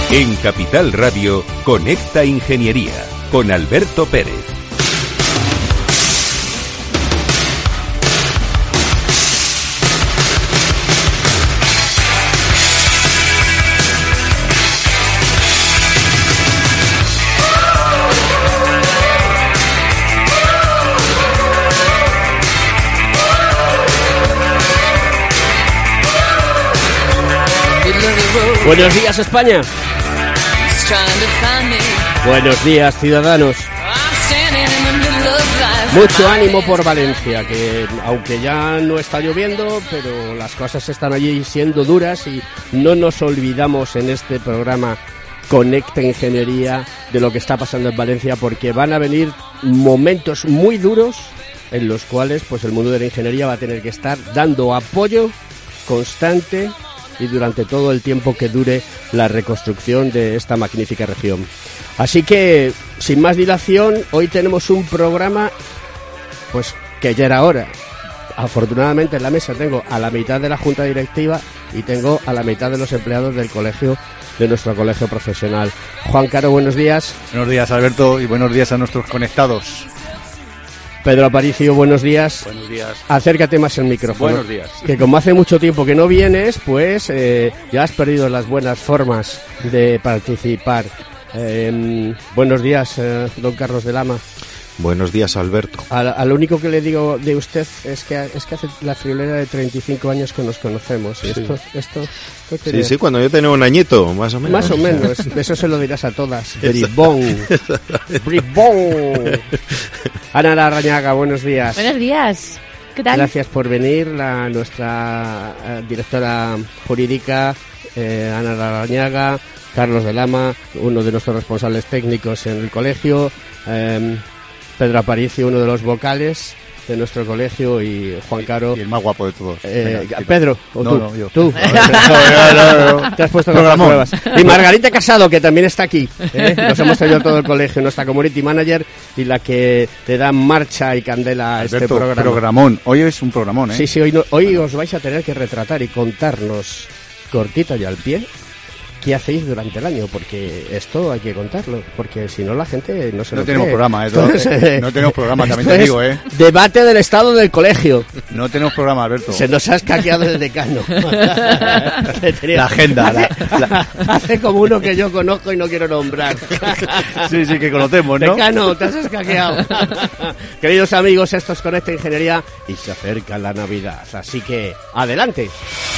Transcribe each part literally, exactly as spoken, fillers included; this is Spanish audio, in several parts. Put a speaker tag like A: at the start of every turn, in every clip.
A: En Capital Radio, Conecta Ingeniería, con Alberto Pérez.
B: Buenos días, España. Buenos días, ciudadanos. Mucho ánimo por Valencia, que aunque ya no está lloviendo, pero las cosas están allí siendo duras y no nos olvidamos en este programa Conecta Ingeniería de lo que está pasando en Valencia, porque van a venir momentos muy duros en los cuales pues el mundo de la ingeniería va a tener que estar dando apoyo constante y durante todo el tiempo que dure la reconstrucción de esta magnífica región. Así que, sin más dilación, hoy tenemos un programa pues que ya era hora. Afortunadamente en la mesa tengo a la mitad de la junta directiva y tengo a la mitad de los empleados del colegio, de nuestro colegio profesional. Juan Caro, buenos días.
C: Buenos días, Alberto, y buenos días a nuestros conectados.
B: Pedro Aparicio, buenos días.
D: Buenos días.
B: Acércate más al micrófono.
D: Buenos días.
B: Que como hace mucho tiempo que no vienes, pues eh, ya has perdido las buenas formas de participar. Eh, buenos días, eh, don Carlos de Lama.
E: Buenos días, Alberto.
B: Al, al único que le digo de usted es que es que hace la friolera de treinta y cinco años que nos conocemos. Y
E: Sí.
B: esto, esto, esto
E: Sí,
B: tiene-
E: sí, cuando yo tenía un añito, más o menos.
B: Más o menos, eso se lo dirás a todas. Bribón. Bribón. Ana Larrañaga, buenos días.
F: Buenos días. ¿Qué tal?
B: Gracias por venir, la, nuestra eh, directora jurídica, eh, Ana Larrañaga, Carlos de Lama, uno de nuestros responsables técnicos en el colegio, eh, Pedro Aparicio, uno de los vocales de nuestro colegio, y Juan Caro.
C: Y el más guapo de todos.
B: Eh,
C: Venga,
B: Pedro, o
C: no,
B: tú,
C: no, yo.
B: tú.
C: No, no, no.
B: Te has puesto con las pruebas. Y Margarita Casado, que también está aquí. ¿eh? Nos hemos traído todo el colegio, nuestra community manager y la que te da marcha y candela a este
C: Alberto,
B: programa.
C: programón. Hoy es un programón, ¿eh?
B: Sí, sí, hoy, no- hoy os vais a tener que retratar y contarnos cortita y al pie qué hacéis durante el año, porque esto hay que contarlo, porque si no la gente no se
C: No
B: lo
C: tenemos
B: cree.
C: programa, ¿eh?
B: Entonces, eh,
C: No tenemos programa, también
B: esto
C: te
B: es
C: digo, ¿eh?
B: Debate del estado del colegio.
C: No tenemos programa, Alberto.
B: Se nos ha escaqueado el decano.
C: La agenda. La, la-
B: Hace como uno que yo conozco y no quiero nombrar.
C: Sí, sí, que conocemos, ¿no?
B: Decano, te has escaqueado. Queridos amigos, esto es Conecta Ingeniería y se acerca la Navidad. Así que, adelante.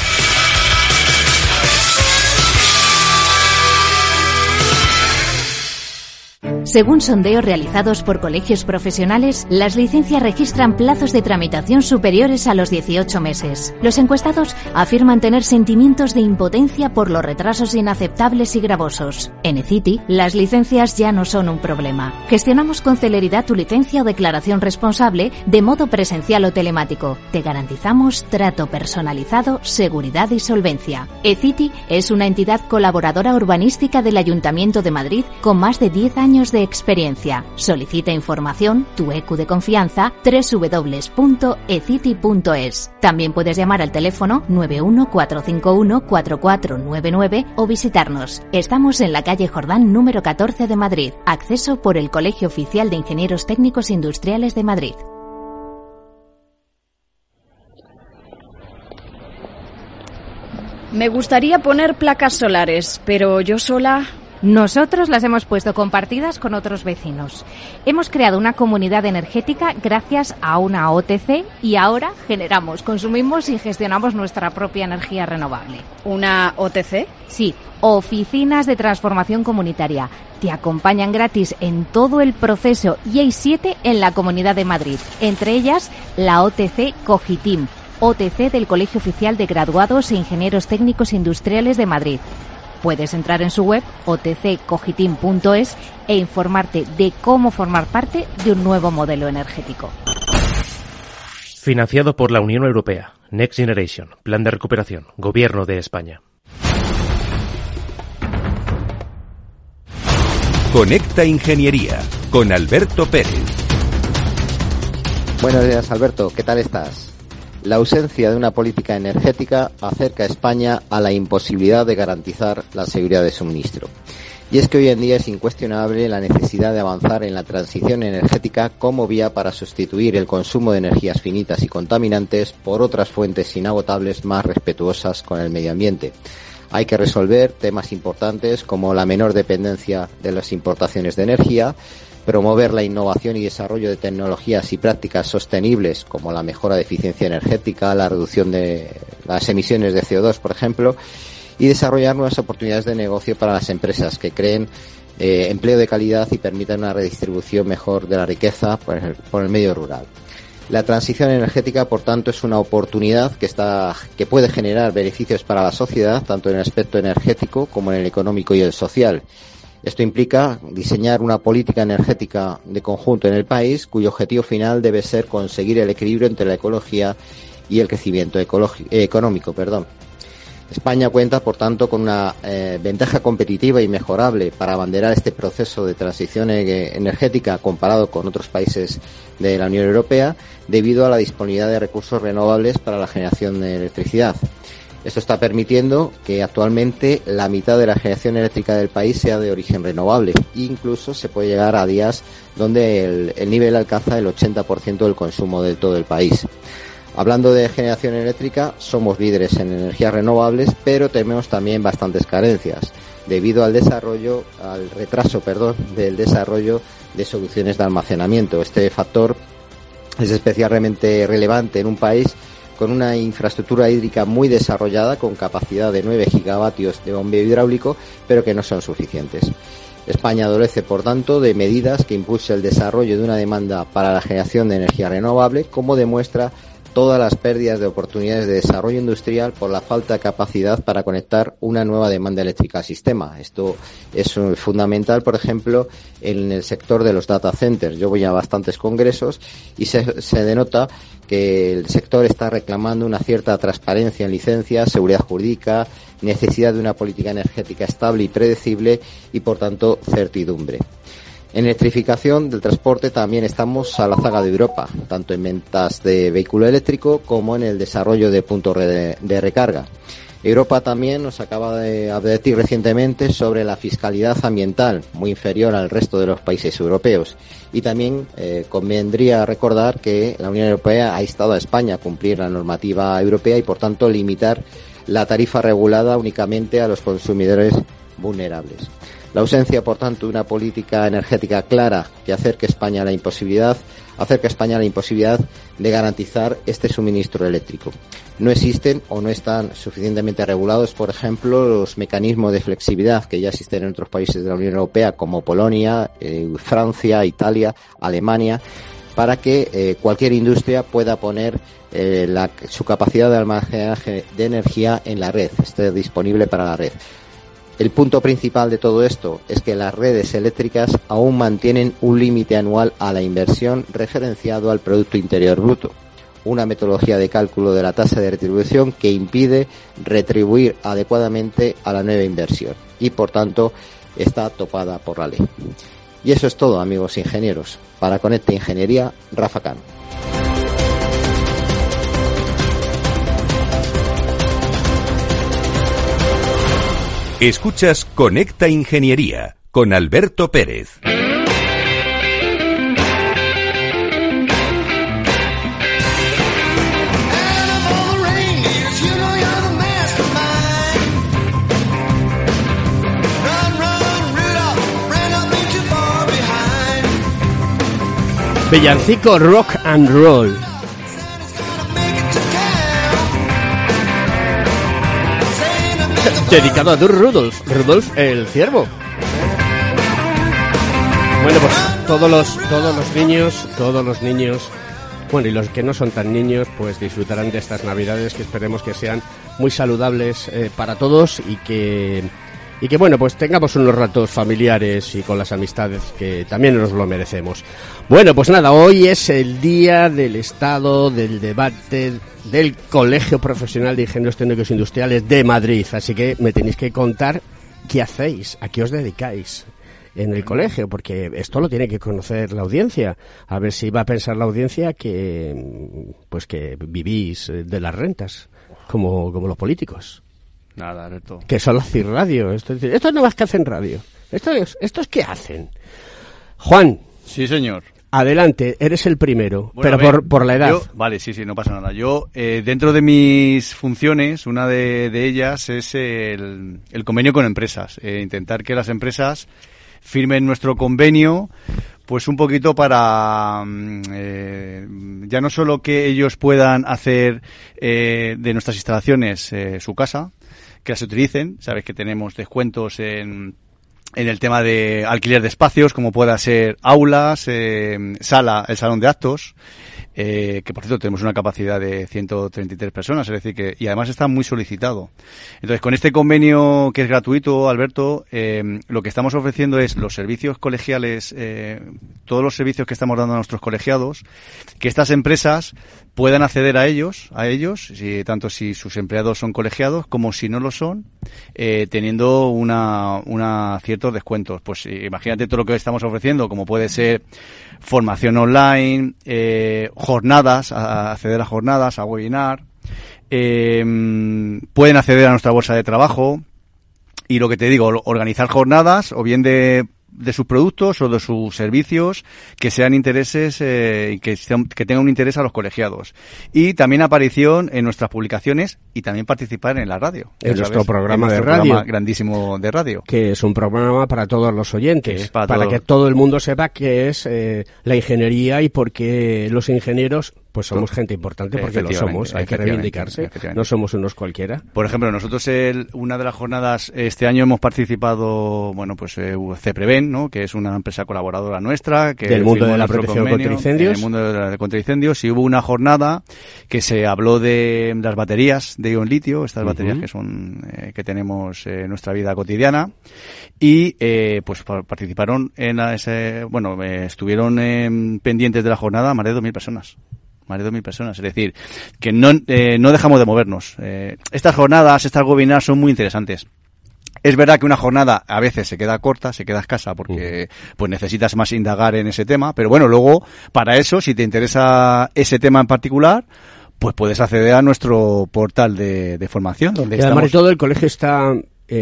F: Según sondeos realizados por colegios profesionales, las licencias registran plazos de tramitación superiores a los dieciocho meses. Los encuestados afirman tener sentimientos de impotencia por los retrasos inaceptables y gravosos. En eCity, las licencias ya no son un problema. Gestionamos con celeridad tu licencia o declaración responsable de modo presencial o telemático. Te garantizamos trato personalizado, seguridad y solvencia. eCity es una entidad colaboradora urbanística del Ayuntamiento de Madrid con más de diez años de experiencia. Solicita información, tu E Q de confianza, doble u doble u doble u punto e city punto es. También puedes llamar al teléfono nueve uno cuatro cinco uno cuatro cuatro nueve nueve o visitarnos. Estamos en la calle Jordán número catorce de Madrid. Acceso por el Colegio Oficial de Ingenieros Técnicos Industriales de Madrid.
G: Me gustaría poner placas solares, pero yo sola...
H: Nosotros las hemos puesto compartidas con otros vecinos. Hemos creado una comunidad energética gracias a una O T C y ahora generamos, consumimos y gestionamos nuestra propia energía renovable.
G: ¿Una O T C?
H: Sí, oficinas de transformación comunitaria. Te acompañan gratis en todo el proceso y hay siete en la Comunidad de Madrid, entre ellas la O T C Cogitim, O T C del Colegio Oficial de Graduados e Ingenieros Técnicos Industriales de Madrid. Puedes entrar en su web o t c cogitim punto es e informarte de cómo formar parte de un nuevo modelo energético.
I: Financiado por la Unión Europea. Next Generation. Plan de recuperación. Gobierno de España.
A: Conecta Ingeniería con Alberto Pérez.
J: Buenos días, Alberto. ¿Qué tal estás?
D: La ausencia de una política energética acerca a España a la imposibilidad de garantizar la seguridad de suministro. Y es que hoy en día es incuestionable la necesidad de avanzar en la transición energética como vía para sustituir el consumo de energías finitas y contaminantes por otras fuentes inagotables más respetuosas con el medio ambiente. Hay que resolver temas importantes como la menor dependencia de las importaciones de energía, promover la innovación y desarrollo de tecnologías y prácticas sostenibles como la mejora de eficiencia energética, la reducción de las emisiones de C O dos, por ejemplo, y desarrollar nuevas oportunidades de negocio para las empresas que creen eh, empleo de calidad y permitan una redistribución mejor de la riqueza por el, por el medio rural. La transición energética, por tanto, es una oportunidad que está que puede generar beneficios para la sociedad, tanto en el aspecto energético como en el económico y el social. Esto implica diseñar una política energética de conjunto en el país, cuyo objetivo final debe ser conseguir el equilibrio entre la ecología y el crecimiento ecologi- eh, económico. Perdón. España cuenta, por tanto, con una eh, ventaja competitiva y mejorable para abanderar este proceso de transición e- energética comparado con otros países de la Unión Europea, debido a la disponibilidad de recursos renovables para la generación de electricidad. Esto está permitiendo que actualmente la mitad de la generación eléctrica del país sea de origen renovable. Incluso se puede llegar a días donde el, el nivel alcanza el ochenta por ciento del consumo de todo el país. Hablando de generación eléctrica, somos líderes en energías renovables, pero tenemos también bastantes carencias, debido al desarrollo, al retraso, perdón, del desarrollo de soluciones de almacenamiento. Este factor es especialmente relevante en un país con una infraestructura hídrica muy desarrollada, con capacidad de nueve gigavatios de bombeo hidráulico, pero que no son suficientes. España adolece, por tanto, de medidas que impulsen el desarrollo de una demanda para la generación de energía renovable, como demuestra todas las pérdidas de oportunidades de desarrollo industrial por la falta de capacidad para conectar una nueva demanda eléctrica al sistema. Esto es fundamental, por ejemplo, en el sector de los data centers. Yo voy a bastantes congresos y se, se denota que el sector está reclamando una cierta transparencia en licencias, seguridad jurídica, necesidad de una política energética estable y predecible y, por tanto, certidumbre. En electrificación del transporte también estamos a la zaga de Europa, tanto en ventas de vehículo eléctrico como en el desarrollo de puntos de, de recarga. Europa también nos acaba de advertir recientemente sobre la fiscalidad ambiental, muy inferior al resto de los países europeos. Y también eh, convendría recordar que la Unión Europea ha instado a España a cumplir la normativa europea y, por tanto, limitar la tarifa regulada únicamente a los consumidores vulnerables. La ausencia, por tanto, de una política energética clara que acerque a España a la imposibilidad, acerca a España a la imposibilidad de garantizar este suministro eléctrico. No existen o no están suficientemente regulados, por ejemplo, los mecanismos de flexibilidad que ya existen en otros países de la Unión Europea, como Polonia, eh, Francia, Italia, Alemania, para que eh, cualquier industria pueda poner eh, la, su capacidad de almacenaje de energía en la red, esté disponible para la red. El punto principal de todo esto es que las redes eléctricas aún mantienen un límite anual a la inversión referenciado al Producto Interior Bruto, una metodología de cálculo de la tasa de retribución que impide retribuir adecuadamente a la nueva inversión y, por tanto, está topada por la ley. Y eso es todo, amigos ingenieros. Para Conecta Ingeniería, Rafa Cano.
A: Escuchas Conecta Ingeniería con Alberto Pérez.
B: Villancico Rock and Roll. Dedicado a Rudolf, Rudolf el ciervo. Bueno, pues todos los todos los niños, todos los niños, bueno, y los que no son tan niños, pues disfrutarán de estas Navidades, que esperemos que sean muy saludables eh, para todos y que y que bueno, pues tengamos unos ratos familiares y con las amistades que también nos lo merecemos. Bueno, pues nada, hoy es el día del estado del debate del Colegio Profesional de Ingenieros Técnicos Industriales de Madrid, así que me tenéis que contar qué hacéis, a qué os dedicáis, en el colegio, porque esto lo tiene que conocer la audiencia, a ver si va a pensar la audiencia que pues que vivís de las rentas, como, como los políticos.
C: Nada, Alberto.
B: Que solo hacéis radio, esto, esto no más que hacen radio, esto es, ¿estos qué hacen? Juan.
C: Sí, señor.
B: Adelante, eres el primero,
C: bueno,
B: pero
C: ver,
B: por, por la edad.
C: Yo, vale, sí, sí, no pasa nada. Yo, eh, dentro de mis funciones, una de, de ellas es el, el convenio con empresas. Eh, intentar que las empresas firmen nuestro convenio, pues un poquito para, eh, ya no solo que ellos puedan hacer eh, de nuestras instalaciones eh, su casa, que las utilicen. Sabes que tenemos descuentos en... en el tema de alquiler de espacios, como pueda ser aulas, eh, sala, el salón de actos, eh, que por cierto tenemos una capacidad de ciento treinta y tres personas, es decir que, y además está muy solicitado. Entonces, con este convenio que es gratuito, Alberto, eh, lo que estamos ofreciendo es los servicios colegiales, eh, todos los servicios que estamos dando a nuestros colegiados, que estas empresas puedan acceder a ellos, a ellos, si, tanto si sus empleados son colegiados como si no lo son, eh, teniendo una, una ciertos descuentos. Pues imagínate todo lo que estamos ofreciendo, como puede ser formación online, eh, jornadas, a acceder a jornadas, a webinar, eh, pueden acceder a nuestra bolsa de trabajo y lo que te digo, organizar jornadas o bien de de sus productos o de sus servicios que sean intereses eh, y que, sean, que tengan un interés a los colegiados. Y también aparición en nuestras publicaciones y también participar en la radio.
B: En nuestro programa
C: en nuestro
B: de radio.
C: Programa grandísimo de radio.
B: Que es un programa para todos los oyentes.
C: Para,
B: para
C: todo.
B: que todo el mundo sepa qué es eh, la ingeniería y por qué los ingenieros pues somos gente importante, porque lo somos, hay que reivindicarse, no somos unos cualquiera.
C: Por ejemplo, nosotros el, una de las jornadas, este año hemos participado, bueno, pues eh, CEPREVEN, ¿no?, que es una empresa colaboradora nuestra. Que
B: Del mundo de la protección contra incendios.
C: Del mundo de la contra incendios, y hubo una jornada que se habló de las baterías de ion litio, estas uh-huh. baterías que son eh, que tenemos en eh, nuestra vida cotidiana, y eh, pues participaron en ese, bueno, eh, estuvieron eh, pendientes de la jornada más de dos mil personas. Más de dos mil personas, es decir, que no, eh, no dejamos de movernos. Eh, estas jornadas, estas webinars son muy interesantes. Es verdad que una jornada a veces se queda corta, se queda escasa porque uh. pues necesitas más indagar en ese tema, pero bueno, luego para eso, si te interesa ese tema en particular, pues puedes acceder a nuestro portal de, de formación. Donde
B: y además
C: estamos...
B: de todo, el colegio está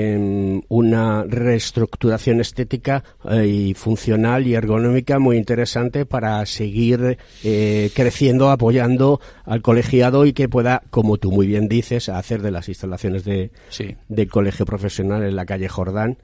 B: en una reestructuración estética eh, y funcional y ergonómica muy interesante para seguir eh, creciendo, apoyando al colegiado y que pueda, como tú muy bien dices, hacer de las instalaciones de
C: sí.
B: del colegio profesional en la calle Jordán.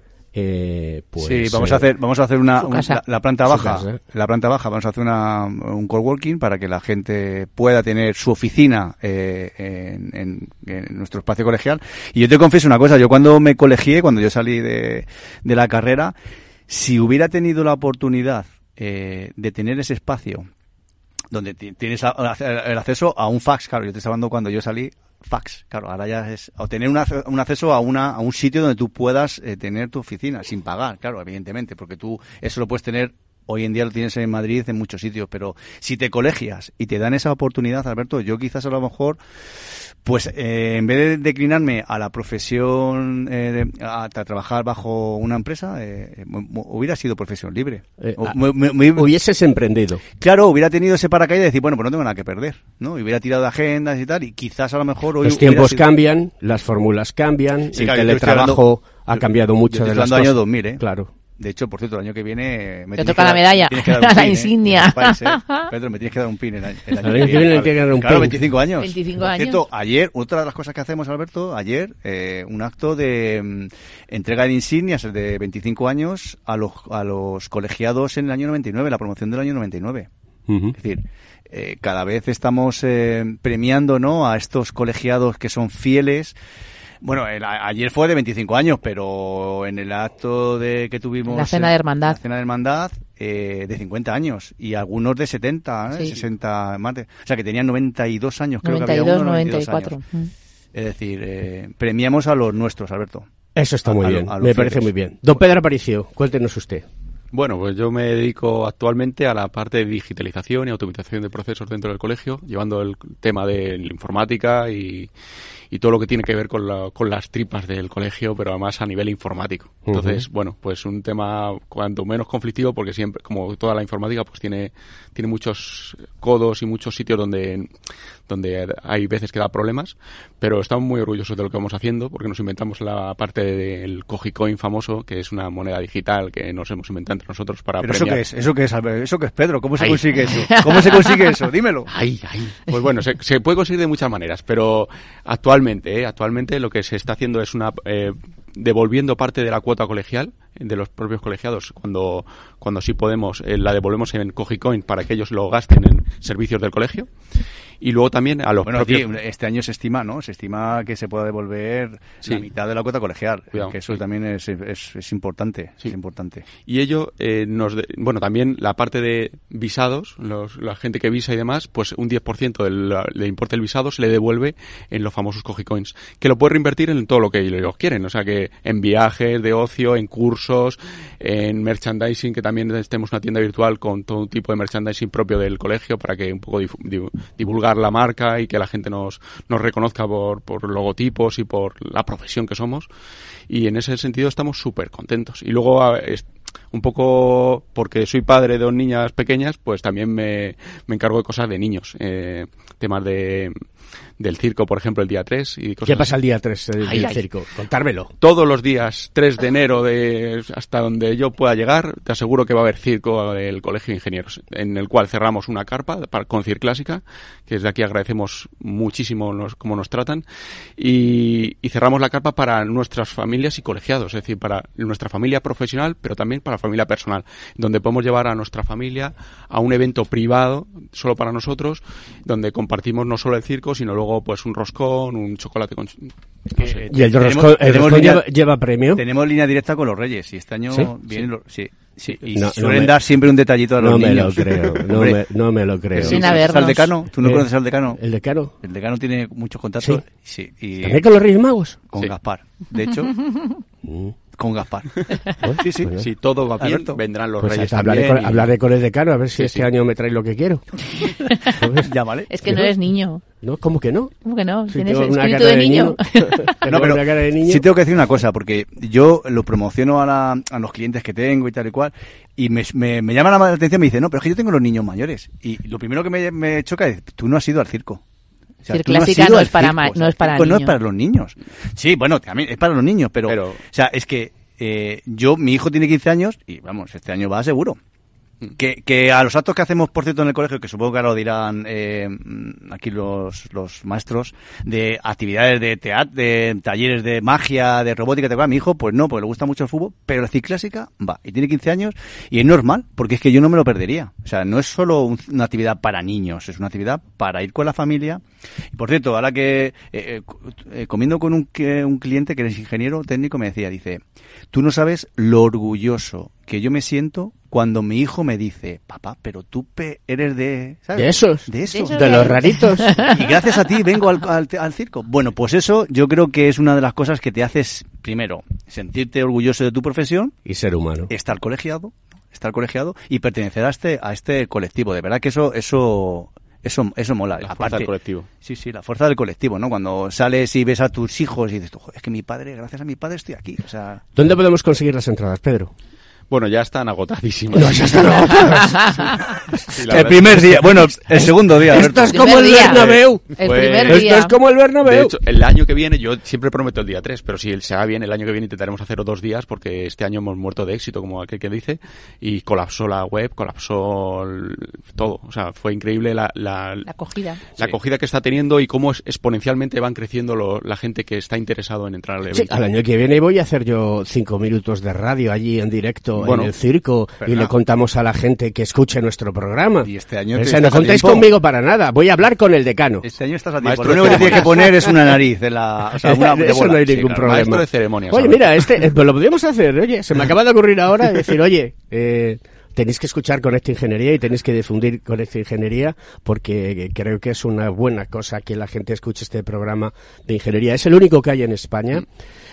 B: Eh, pues,
C: sí, vamos
B: eh,
C: a hacer vamos a hacer una un, la, la planta baja,
B: casa, ¿eh?
C: la planta baja vamos a hacer una un coworking para que la gente pueda tener su oficina eh, en, en, en nuestro espacio colegial. Y yo te confieso una cosa, yo cuando me colegié, cuando yo salí de, de la carrera, si hubiera tenido la oportunidad eh, de tener ese espacio donde t- tienes a, a, el acceso a un fax, claro, yo te estaba hablando cuando yo salí, fax, claro, ahora ya es, o tener una, un acceso a una a un sitio donde tú puedas eh, tener tu oficina sin pagar, claro, evidentemente, porque tú eso lo puedes tener, hoy en día lo tienes en Madrid, en muchos sitios, pero si te colegias y te dan esa oportunidad, Alberto, yo quizás a lo mejor, pues eh, en vez de declinarme a la profesión, eh, de, a, a trabajar bajo una empresa, eh, hubiera sido profesión libre.
B: Eh,
C: o,
B: a,
C: me, me, me,
B: hubieses emprendido.
C: Claro, hubiera tenido ese paracaídas y decir, bueno, pues no tengo nada que perder, ¿no? Y hubiera tirado de agendas y tal, y quizás a lo mejor hoy
B: los tiempos
C: sido...
B: cambian, las fórmulas cambian,
C: sí,
B: el
C: claro,
B: teletrabajo
C: hablando,
B: ha cambiado mucho
C: yo
B: de
C: estoy
B: las
C: cosas.
B: cosas.
C: Año dos mil, ¿eh?
B: Claro.
C: De hecho, por cierto, el año que viene...
J: Me Te toca la medalla, la pin, insignia.
C: ¿eh? País, ¿eh? Pedro, me tienes que dar un pin el, el año,
B: el año que viene. Claro,
C: que dar un claro, pin. veinticinco años.
J: veinticinco
C: por
J: años.
C: Cierto, ayer, otra de las cosas que hacemos, Alberto, ayer, eh, un acto de um, entrega de insignias de veinticinco años a los, a los colegiados en el año noventa y nueve, la promoción del año noventa y nueve. Uh-huh. Es decir, eh, cada vez estamos eh, premiando, ¿no?, a estos colegiados que son fieles. Bueno, el, ayer fue de veinticinco años, pero en el acto de que tuvimos...
J: La cena de hermandad.
C: La cena de hermandad, eh, de cincuenta años. Y algunos de setenta, ¿eh? Sí. sesenta, más de, o sea, que tenían noventa y dos años, creo
J: noventa y dos,
C: que había uno,
J: noventa y cuatro.
C: noventa y dos años. Mm. Es decir, eh, premiamos a los nuestros, Alberto.
B: Eso está muy
C: a,
B: bien,
C: a, a
B: me parece muy bien. Don Pedro Aparicio, cuéntenos usted.
K: Bueno, pues yo me dedico actualmente a la parte de digitalización y automatización de procesos dentro del colegio, llevando el tema de la informática y, y todo lo que tiene que ver con, la, con las tripas del colegio, pero además a nivel informático. Entonces, uh-huh. bueno, pues un tema cuanto menos conflictivo, porque siempre, como toda la informática, pues tiene, tiene muchos codos y muchos sitios donde, donde hay veces que da problemas, pero estamos muy orgullosos de lo que vamos haciendo, porque nos inventamos la parte del Cogicoin famoso, que es una moneda digital que nos hemos inventado entre nosotros para
C: ¿Pero
K: premiar.
C: eso qué es? ¿Eso qué es, Albert? ¿Eso qué es, Pedro? ¿Cómo se Ay. consigue eso? ¿Cómo se consigue eso? Dímelo.
K: Ay, ay. Pues bueno, se, se puede conseguir de muchas maneras, pero actualmente, ¿eh? actualmente lo que se está haciendo es una eh, devolviendo parte de la cuota colegial de los propios colegiados, cuando cuando sí podemos, eh, la devolvemos en Cogicoin para que ellos lo gasten en servicios del colegio. Y luego también a los
C: bueno,
K: propios...
C: sí, este año se estima, ¿no? Se estima que se pueda devolver sí. la mitad de la cuota colegial. Cuidado, que eso sí. también es, es, es importante. Sí. Es importante.
K: Y ello eh, nos... De, bueno, también la parte de visados, los, la gente que visa y demás, pues un diez por ciento del, del importe del visado se le devuelve en los famosos Cogicoins, que lo puede reinvertir en todo lo que ellos quieren. O sea, que en viajes de ocio, en cursos, en merchandising, que también tenemos una tienda virtual con todo tipo de merchandising propio del colegio para que un poco difu- div- divulgar la marca y que la gente nos, nos reconozca por, por logotipos y por la profesión que somos, y en ese sentido estamos súper contentos. Y luego un poco porque soy padre de dos niñas pequeñas, pues también me, me encargo de cosas de niños, eh, temas de del circo, por ejemplo, el día tres. Y cosas
B: ¿Qué pasa
K: así.
B: el día tres del
K: ay, ay.
B: circo? Contármelo.
K: Todos los días, tres de enero, de hasta donde yo pueda llegar, te aseguro que va a haber circo del Colegio de Ingenieros, en el cual cerramos una carpa para, con Circlásica, que desde aquí agradecemos muchísimo nos, cómo nos tratan, y, y cerramos la carpa para nuestras familias y colegiados, es decir, para nuestra familia profesional, pero también para la familia personal, donde podemos llevar a nuestra familia a un evento privado, solo para nosotros, donde compartimos no solo el circo, sino luego pues un roscón, un chocolate con... No sé.
B: ¿Y el roscón, el roscón línea, lleva, lleva premio?
C: Tenemos línea directa con los Reyes y este año
B: ¿Sí?
C: vienen los... Sí. Sí, y
B: no,
C: suelen
B: no me,
C: dar siempre un detallito a los
B: no
C: niños.
B: Me lo creo, no, me, no me lo creo.
J: Sin habernos.
C: ¿Al decano? ¿Tú no
B: ¿Eh?
C: conoces al decano?
B: ¿El decano?
C: El decano tiene muchos contactos.
B: Sí.
C: sí y
B: ¿También con los Reyes Magos?
C: Con
K: sí.
C: Gaspar. De hecho... Con Gaspar.
K: Sí, sí. Bueno. Si todo va bien, Alberto, vendrán los
B: pues
K: Reyes
B: hablaré
K: también.
B: Con,
K: y...
B: Hablaré con el decano a ver si sí, este sí. año me trae lo que quiero.
C: Llámale.
J: Es que no eres niño.
B: No, ¿cómo que no?
J: ¿Cómo que no?
B: Si
J: Tienes
B: tengo
J: espíritu
B: una cara
J: de niño.
B: niño.
C: No, pero
B: una cara de niño.
C: Sí tengo que decir una cosa, porque yo lo promociono a, la, a los clientes que tengo y tal y cual, y me, me, me llama la atención, me dice, no, pero es que yo tengo los niños mayores. Y lo primero que me, me choca es, tú no has ido al circo.
J: O sea, Circlásica no, no, es para
C: circo,
J: ma-
C: o sea,
J: no es para
C: niños. No
J: niños.
C: es para los niños. Sí, bueno, también es para los niños, pero, pero... o sea, es que eh, yo, mi hijo tiene quince años y vamos, este año va seguro. Que, que a los actos que hacemos, por cierto, en el colegio, que supongo que ahora lo dirán eh, aquí los, los maestros, de actividades de teatro, de talleres de magia, de robótica, te va, mi hijo, pues no, porque le gusta mucho el fútbol, pero la Circlásica va, y tiene quince años, y es normal, porque es que yo no me lo perdería. O sea, no es solo un, una actividad para niños, es una actividad para ir con la familia. Y por cierto, ahora que, eh, eh, comiendo con un, que, un cliente que es ingeniero técnico, me decía, dice, tú no sabes lo orgulloso que yo me siento cuando mi hijo me dice, papá, pero tú pe- eres de... ¿sabes?
B: De esos.
C: De esos.
B: De, de los raritos.
C: Y gracias a ti vengo al, al, al circo. Bueno, pues eso yo creo que es una de las cosas que te haces, primero, sentirte orgulloso de tu profesión.
B: Y ser humano.
C: Estar colegiado, estar colegiado y pertenecer a este, a este colectivo. De verdad que eso... eso Eso, eso mola.
K: La
C: Aparte,
K: fuerza del colectivo.
C: Sí, sí, la fuerza del colectivo, ¿no? Cuando sales y ves a tus hijos y dices, es que mi padre, gracias a mi padre estoy aquí. O sea...
B: ¿Dónde podemos conseguir las entradas, Pedro?
K: Bueno, ya están agotadísimas.
B: No, ya están agotadas.
K: Sí,
C: el primer día, bueno, el segundo día.
B: Esto es como el Bernabéu.
J: El
K: Pues,
J: primer
B: Esto
J: día.
B: es como el Bernabéu.
K: De hecho, el año que viene, yo siempre prometo el día tres, pero si se va bien, el año que viene intentaremos hacerlo dos días, porque este año hemos muerto de éxito, como aquel que dice, y colapsó la web, colapsó el, todo. O sea, fue increíble la, la,
J: La acogida.
K: la acogida que está teniendo y cómo es, exponencialmente van creciendo lo, la gente que está interesado en entrar al evento.
B: Sí, al año que viene voy a hacer yo cinco minutos de radio allí en directo
K: Bueno,
B: en el circo y
C: no.
B: le contamos a la gente que escuche nuestro programa.
C: Y este año
B: O
C: te
B: sea, no
C: estás a
B: contéis
C: tiempo.
B: conmigo para nada. Voy a hablar con el decano.
C: Este año estás a tiempo.
K: Maestro
C: Lo único que
K: de
C: tienes que
K: ceremonias.
C: poner es una nariz de la... O sea, una de
B: Eso
C: bola.
B: no hay
C: Sí,
B: ningún
C: claro.
B: problema.
K: Maestro de ceremonias.
B: Oye,
K: ¿sabes?
B: mira, este, eh, pues lo podríamos hacer. Oye, se me acaba de ocurrir ahora decir, oye, eh, tenéis que escuchar Conecta Ingeniería y tenéis que difundir Conecta Ingeniería porque creo que es una buena cosa que la gente escuche este programa de ingeniería. Es el único que hay en España.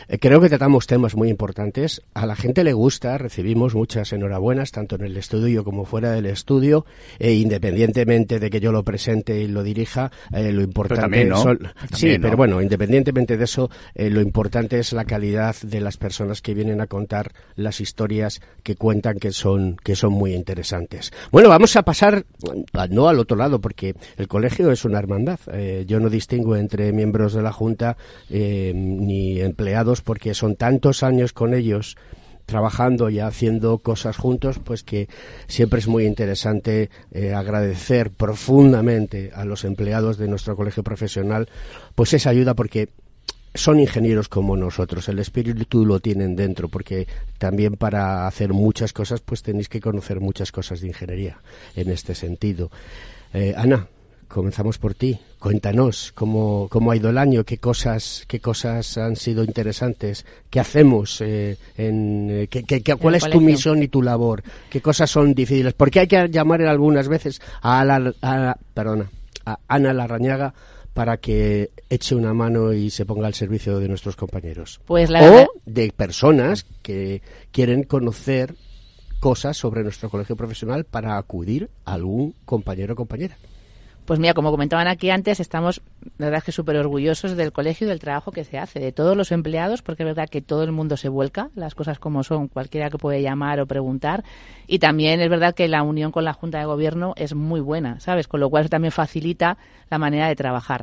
B: Eh, creo que tratamos temas muy importantes. A la gente le gusta, recibimos muchas enhorabuenas, tanto en el estudio como fuera del estudio, e independientemente de que yo lo presente y lo dirija, eh, lo importante...
C: Pero también, ¿no?
B: son...
C: También,
B: Sí,
C: ¿no?
B: pero bueno, independientemente de eso, eh, lo importante es la calidad de las personas que vienen a contar las historias que cuentan, que son, que son muy interesantes. Bueno, vamos a pasar, no al otro lado, porque el colegio es una hermandad. Eh, yo no distingo entre miembros de la Junta eh, ni empleados, porque son tantos años con ellos trabajando y haciendo cosas juntos, pues que siempre es muy interesante eh, agradecer profundamente a los empleados de nuestro colegio profesional pues esa ayuda, porque son ingenieros como nosotros, el espíritu lo tienen dentro, porque también para hacer muchas cosas pues tenéis que conocer muchas cosas de ingeniería en este sentido. Eh, Ana, comenzamos por ti. Cuéntanos cómo, cómo ha ido el año, qué cosas, qué cosas han sido interesantes, qué hacemos, eh, en, eh, qué, qué, cuál es tu misión y tu labor, qué cosas son difíciles, porque hay que llamar algunas veces a, la, a, perdona, a Ana Larrañaga para que eche una mano y se ponga al servicio de nuestros compañeros.
J: Pues la
B: o
J: verdad...
B: de personas que quieren conocer cosas sobre nuestro colegio profesional para acudir a algún compañero o compañera.
J: Pues mira, como comentaban aquí antes, estamos, la verdad es que súper orgullosos del colegio y del trabajo que se hace, de todos los empleados, porque es verdad que todo el mundo se vuelca, las cosas como son, cualquiera que puede llamar o preguntar, y también es verdad que la unión con la Junta de Gobierno es muy buena, ¿sabes? Con lo cual eso también facilita la manera de trabajar.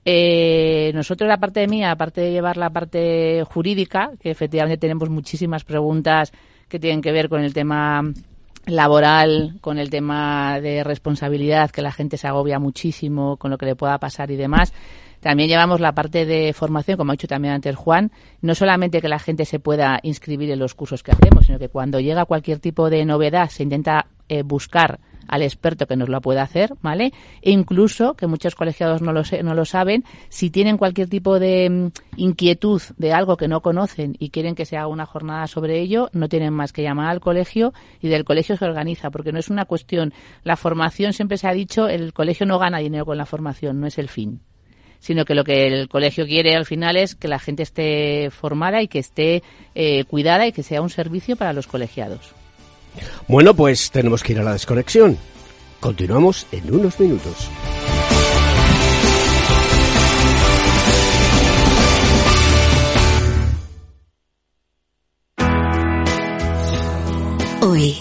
J: Eh, nosotros, la parte mía, aparte de llevar la parte jurídica, que efectivamente tenemos muchísimas preguntas que tienen que ver con el tema laboral, con el tema de responsabilidad, que la gente se agobia muchísimo con lo que le pueda pasar y demás. También llevamos la parte de formación, como ha dicho también antes Juan, no solamente que la gente se pueda inscribir en los cursos que hacemos, sino que cuando llega cualquier tipo de novedad se intenta eh, buscar al experto que nos lo pueda hacer, ¿vale? E incluso, que muchos colegiados no lo, sé, no lo saben, si tienen cualquier tipo de um, inquietud de algo que no conocen y quieren que se haga una jornada sobre ello, no tienen más que llamar al colegio y del colegio se organiza, porque no es una cuestión, la formación siempre se ha dicho, el colegio no gana dinero con la formación, no es el fin, sino que lo que el colegio quiere al final es que la gente esté formada y que esté eh, cuidada y que sea un servicio para los colegiados.
B: Bueno, pues tenemos que ir a la desconexión. Continuamos en unos minutos.
L: Hoy.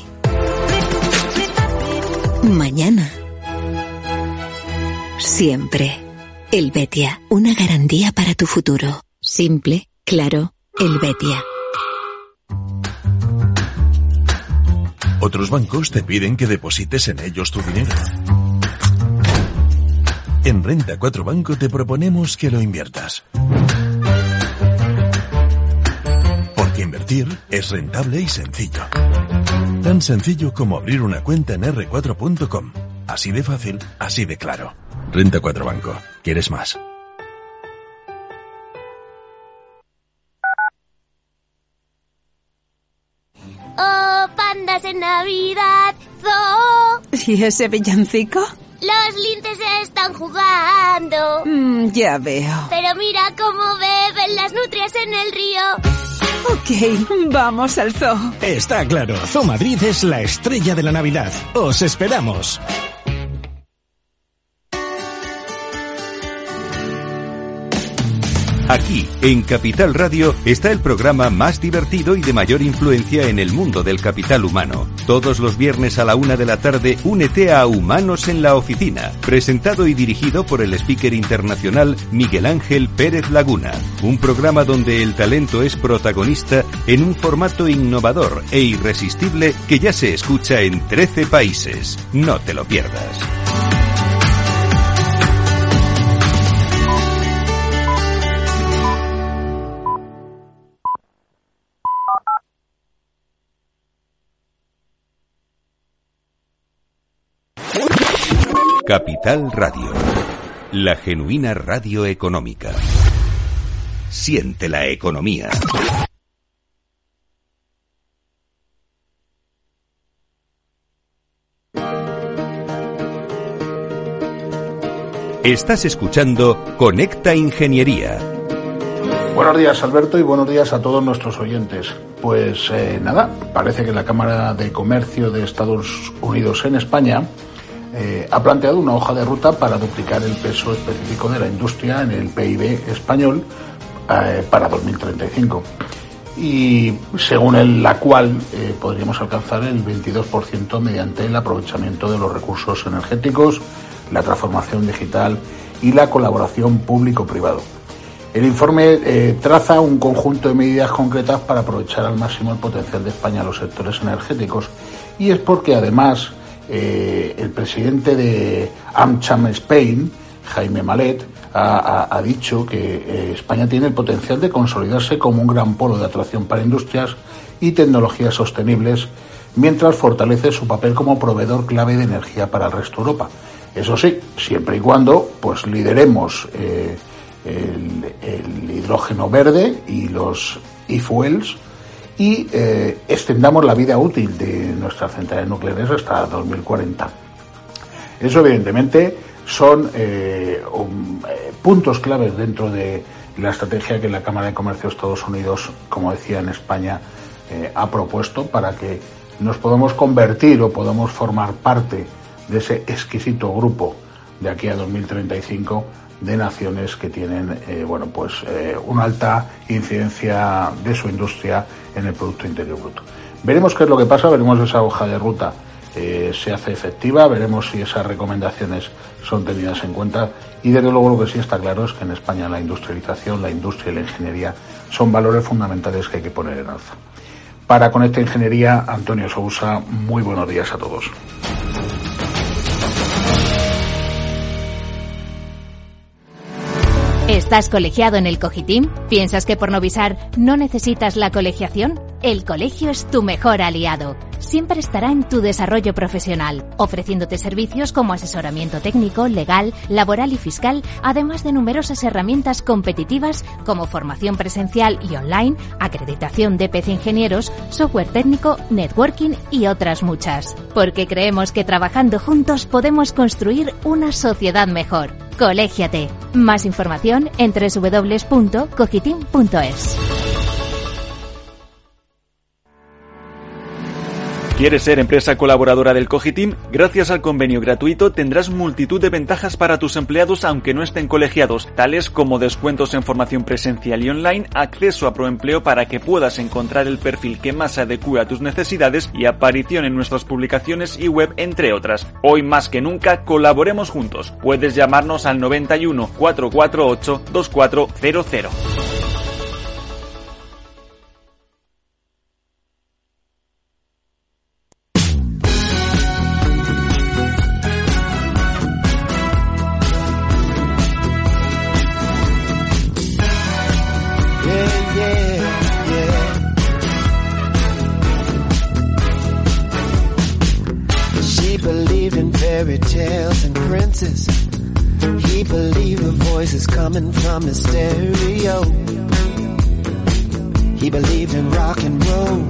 L: Mañana. Siempre. Helvetia, una garantía para tu futuro. Simple, claro, Helvetia.
M: Otros bancos te piden que deposites en ellos tu dinero. En Renta cuatro Banco te proponemos que lo inviertas. Porque invertir es rentable y sencillo. Tan sencillo como abrir una cuenta en erre cuatro punto com. Así de fácil, así de claro. Renta cuatro Banco. ¿Quieres más?
N: Oh, pandas en Navidad, zoo.
O: ¿Y ese villancico?
N: Los linces están jugando.
O: Mm, ya veo.
N: Pero mira cómo beben las nutrias en el río.
O: Ok, vamos al zoo.
P: Está claro, Zoo Madrid es la estrella de la Navidad. ¡Os esperamos!
A: Aquí, en Capital Radio, está el programa más divertido y de mayor influencia en el mundo del capital humano. Todos los viernes a la una de la tarde, únete a Humanos en la Oficina, presentado y dirigido por el speaker internacional Miguel Ángel Pérez Laguna. Un programa donde el talento es protagonista en un formato innovador e irresistible que ya se escucha en trece países. No te lo pierdas. Capital Radio, la genuina radio económica. Siente la economía. Estás escuchando Conecta Ingeniería.
Q: Buenos días, Alberto, y buenos días a todos nuestros oyentes. Pues eh, nada, parece que la Cámara de Comercio de Estados Unidos en España eh, ha planteado una hoja de ruta para duplicar el peso específico de la industria en el P I B español eh, para dos mil treinta y cinco. Y según el, la cual eh, podríamos alcanzar el veintidós por ciento mediante el aprovechamiento de los recursos energéticos, la transformación digital y la colaboración público-privado. El informe eh, traza un conjunto de medidas concretas para aprovechar al máximo el potencial de España en los sectores energéticos, y es porque además eh, el presidente de AmCham Spain, Jaime Malet, ha, ha, ha dicho que eh, España tiene el potencial de consolidarse como un gran polo de atracción para industrias y tecnologías sostenibles, mientras fortalece su papel como proveedor clave de energía para el resto de Europa. Eso sí, siempre y cuando pues lideremos eh, el, el hidrógeno verde y los e-fuels y eh, extendamos la vida útil de nuestras centrales nucleares hasta dos mil cuarenta. Eso evidentemente son eh, um, eh, puntos claves dentro de la estrategia que la Cámara de Comercio de Estados Unidos, como decía, en España eh, ha propuesto para que nos podamos convertir o podamos formar parte de ese exquisito grupo de aquí a dos mil treinta y cinco de naciones que tienen eh, bueno pues eh, una alta incidencia de su industria en el Producto Interior Bruto. Veremos qué es lo que pasa, veremos esa hoja de ruta eh, se hace efectiva, veremos si esas recomendaciones son tenidas en cuenta, y desde luego lo que sí está claro es que en España la industrialización, la industria y la ingeniería son valores fundamentales que hay que poner en alza. Para Conecta Ingeniería, Antonio Sousa, muy buenos días a todos.
F: ¿Estás colegiado en el Cogitim? ¿Piensas que por Novisar no necesitas la colegiación? El colegio es tu mejor aliado. Siempre estará en tu desarrollo profesional, ofreciéndote servicios como asesoramiento técnico, legal, laboral y fiscal, además de numerosas herramientas competitivas como formación presencial y online, acreditación de P C ingenieros, software técnico, networking y otras muchas. Porque creemos que trabajando juntos podemos construir una sociedad mejor. Colégiate. Más información en doble u doble u doble u punto cogitim punto es.
R: ¿Quieres ser empresa colaboradora del Cogitim? Gracias al convenio gratuito tendrás multitud de ventajas para tus empleados aunque no estén colegiados, tales como descuentos en formación presencial y online, acceso a Proempleo para que puedas encontrar el perfil que más se adecue a tus necesidades y aparición en nuestras publicaciones y web, entre otras. Hoy más que nunca, colaboremos juntos. Puedes llamarnos al noventa y uno, cuatrocientos cuarenta y ocho, veinticuatro cero cero.
S: He believed the voices coming from his stereo. He believed in rock and roll.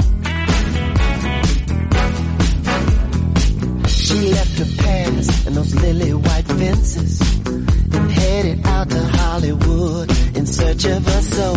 S: She left her past and those lily white fences and headed out to Hollywood in search of her soul.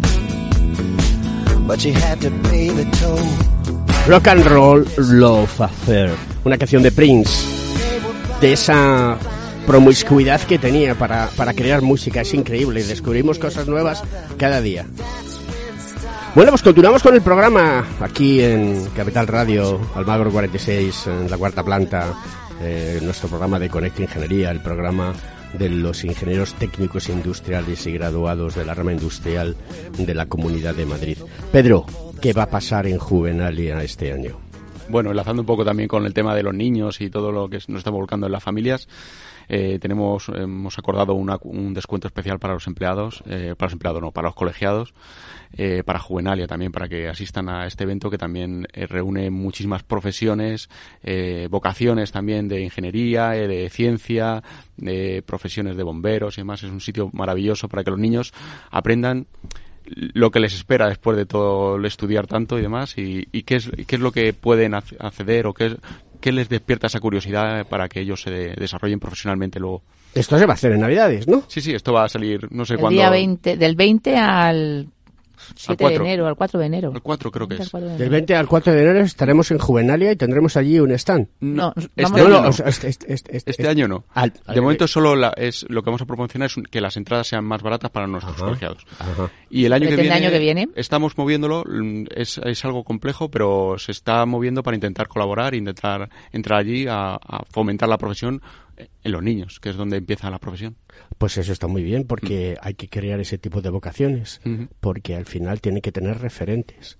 S: But she had to pay the toll.
B: Rock and Roll Love Affair, una canción de Prince, de esa promiscuidad que tenía para, para crear música. Es increíble, descubrimos cosas nuevas cada día. Bueno, pues continuamos con el programa aquí en Capital Radio, Almagro cuarenta y seis, en la cuarta planta, eh, nuestro programa de Conecta Ingeniería, el programa de los ingenieros técnicos industriales y graduados de la rama industrial de la Comunidad de Madrid. Pedro, ¿qué va a pasar en Juvenalia este año?
K: Bueno, enlazando un poco también con el tema de los niños y todo lo que nos está volcando en las familias, eh, tenemos hemos acordado una, un descuento especial para los empleados, eh, para los empleados no, para los colegiados, eh, para Juvenalia también, para que asistan a este evento que también eh, reúne muchísimas profesiones, eh, vocaciones también de ingeniería, eh, de ciencia, de profesiones de bomberos y demás. Es un sitio maravilloso para que los niños aprendan lo que les espera después de todo el estudiar tanto y demás, y, y qué es qué es lo que pueden acceder o qué es qué les despierta esa curiosidad para que ellos se de, desarrollen profesionalmente luego.
B: Esto se va a hacer en Navidades, ¿no?
K: Sí, sí, esto va a salir, no sé
J: el
K: cuándo.
J: Día veinte, del veinte al siete de enero, al cuatro de enero.
K: Al cuatro creo que es.
J: De
B: Del veinte al cuatro de enero estaremos en Juvenalia y tendremos allí un stand.
K: No,
J: no
K: este,
J: vamos
K: año
J: a...
K: no.
B: O sea, este, este, este,
K: este
B: este
K: año no.
B: Al,
K: de momento solo la, es lo que vamos a proporcionar es un, que las entradas sean más baratas para nuestros
B: Ajá,
K: colegiados.
B: Ajá.
K: Y el año que,
J: el
K: viene,
J: año que viene
K: estamos moviéndolo, es, es algo complejo, pero se está moviendo para intentar colaborar, intentar entrar allí a, a fomentar la profesión en los niños, que es donde empieza la profesión.
B: Pues eso está muy bien, porque mm. hay que crear ese tipo de vocaciones,
K: uh-huh.
B: porque al final tiene que tener referentes.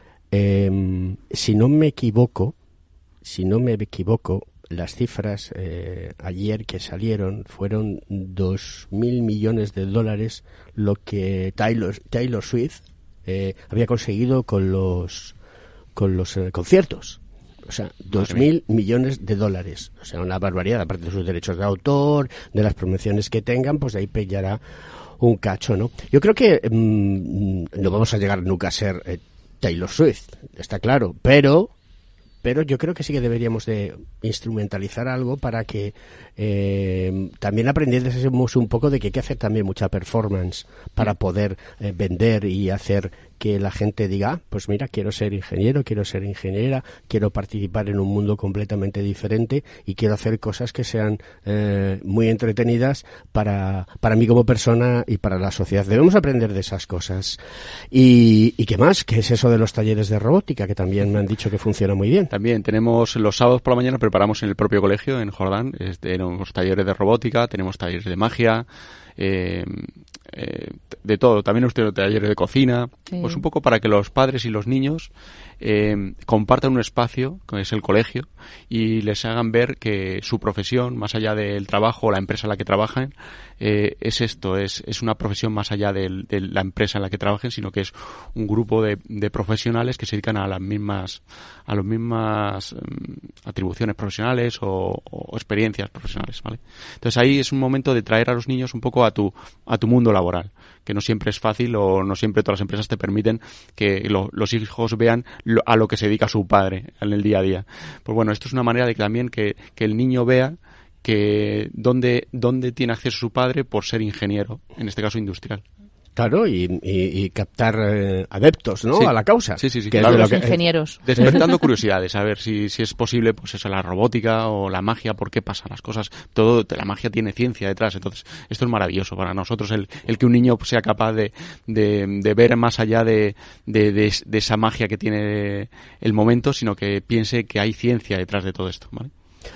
B: Eh, si no me equivoco, si no me equivoco, las cifras eh, ayer que salieron fueron dos mil millones de dólares lo que Taylor, Taylor Swift eh, había conseguido con los con los eh, conciertos. O sea, dos mil millones de dólares. O sea, una barbaridad. Aparte de sus derechos de autor, de las promociones que tengan, pues ahí pillará un cacho, ¿no? Yo creo que mmm, no vamos a llegar nunca a ser eh, Taylor Swift, está claro, pero pero yo creo que sí que deberíamos de instrumentalizar algo para que eh, también aprendiésemos un poco de que hay que hacer también mucha performance para poder eh, vender y hacer que la gente diga, ah, pues mira, quiero ser ingeniero, quiero ser ingeniera, quiero participar en un mundo completamente diferente y quiero hacer cosas que sean eh, muy entretenidas para, para mí como persona y para la sociedad. Debemos aprender de esas cosas. ¿Y, y qué más? ¿Qué es eso de los talleres de robótica? Que también me han dicho que funciona muy bien.
K: También tenemos los sábados por la mañana, preparamos en el propio colegio, en Jordán, es, tenemos talleres de robótica, tenemos talleres de magia, eh, eh, de todo. También hemos tenido talleres de cocina, sí. Pues un poco para que los padres y los niños eh, compartan un espacio, que es el colegio, y les hagan ver que su profesión, más allá del trabajo o la empresa en la que trabajan, eh, es esto, es, es una profesión más allá de, de la empresa en la que trabajen, sino que es un grupo de, de profesionales que se dedican a las mismas, a las mismas um, atribuciones profesionales o, o experiencias profesionales, ¿vale? Entonces ahí es un momento de traer a los niños un poco a tu, a tu mundo laboral, que no siempre es fácil o no siempre todas las empresas te permiten que lo, los hijos vean lo, a lo que se dedica su padre en el día a día. Pues bueno, esto es una manera de que también que, que el niño vea que dónde, dónde tiene acceso su padre por ser ingeniero, en este caso industrial.
B: Claro, y, y, y captar eh, adeptos, ¿no?
K: Sí.
B: A la causa.
K: Sí, sí, sí.
J: Que
K: claro,
J: los
K: que,
J: ingenieros.
K: Despertando curiosidades, a ver si, si es posible, pues eso, la robótica o la magia, por qué pasan las cosas. Todo, la magia tiene ciencia detrás, entonces esto es maravilloso para nosotros, el, el que un niño sea capaz de, de, de ver más allá de, de, de, de esa magia que tiene el momento, sino que piense que hay ciencia detrás de todo esto, ¿vale?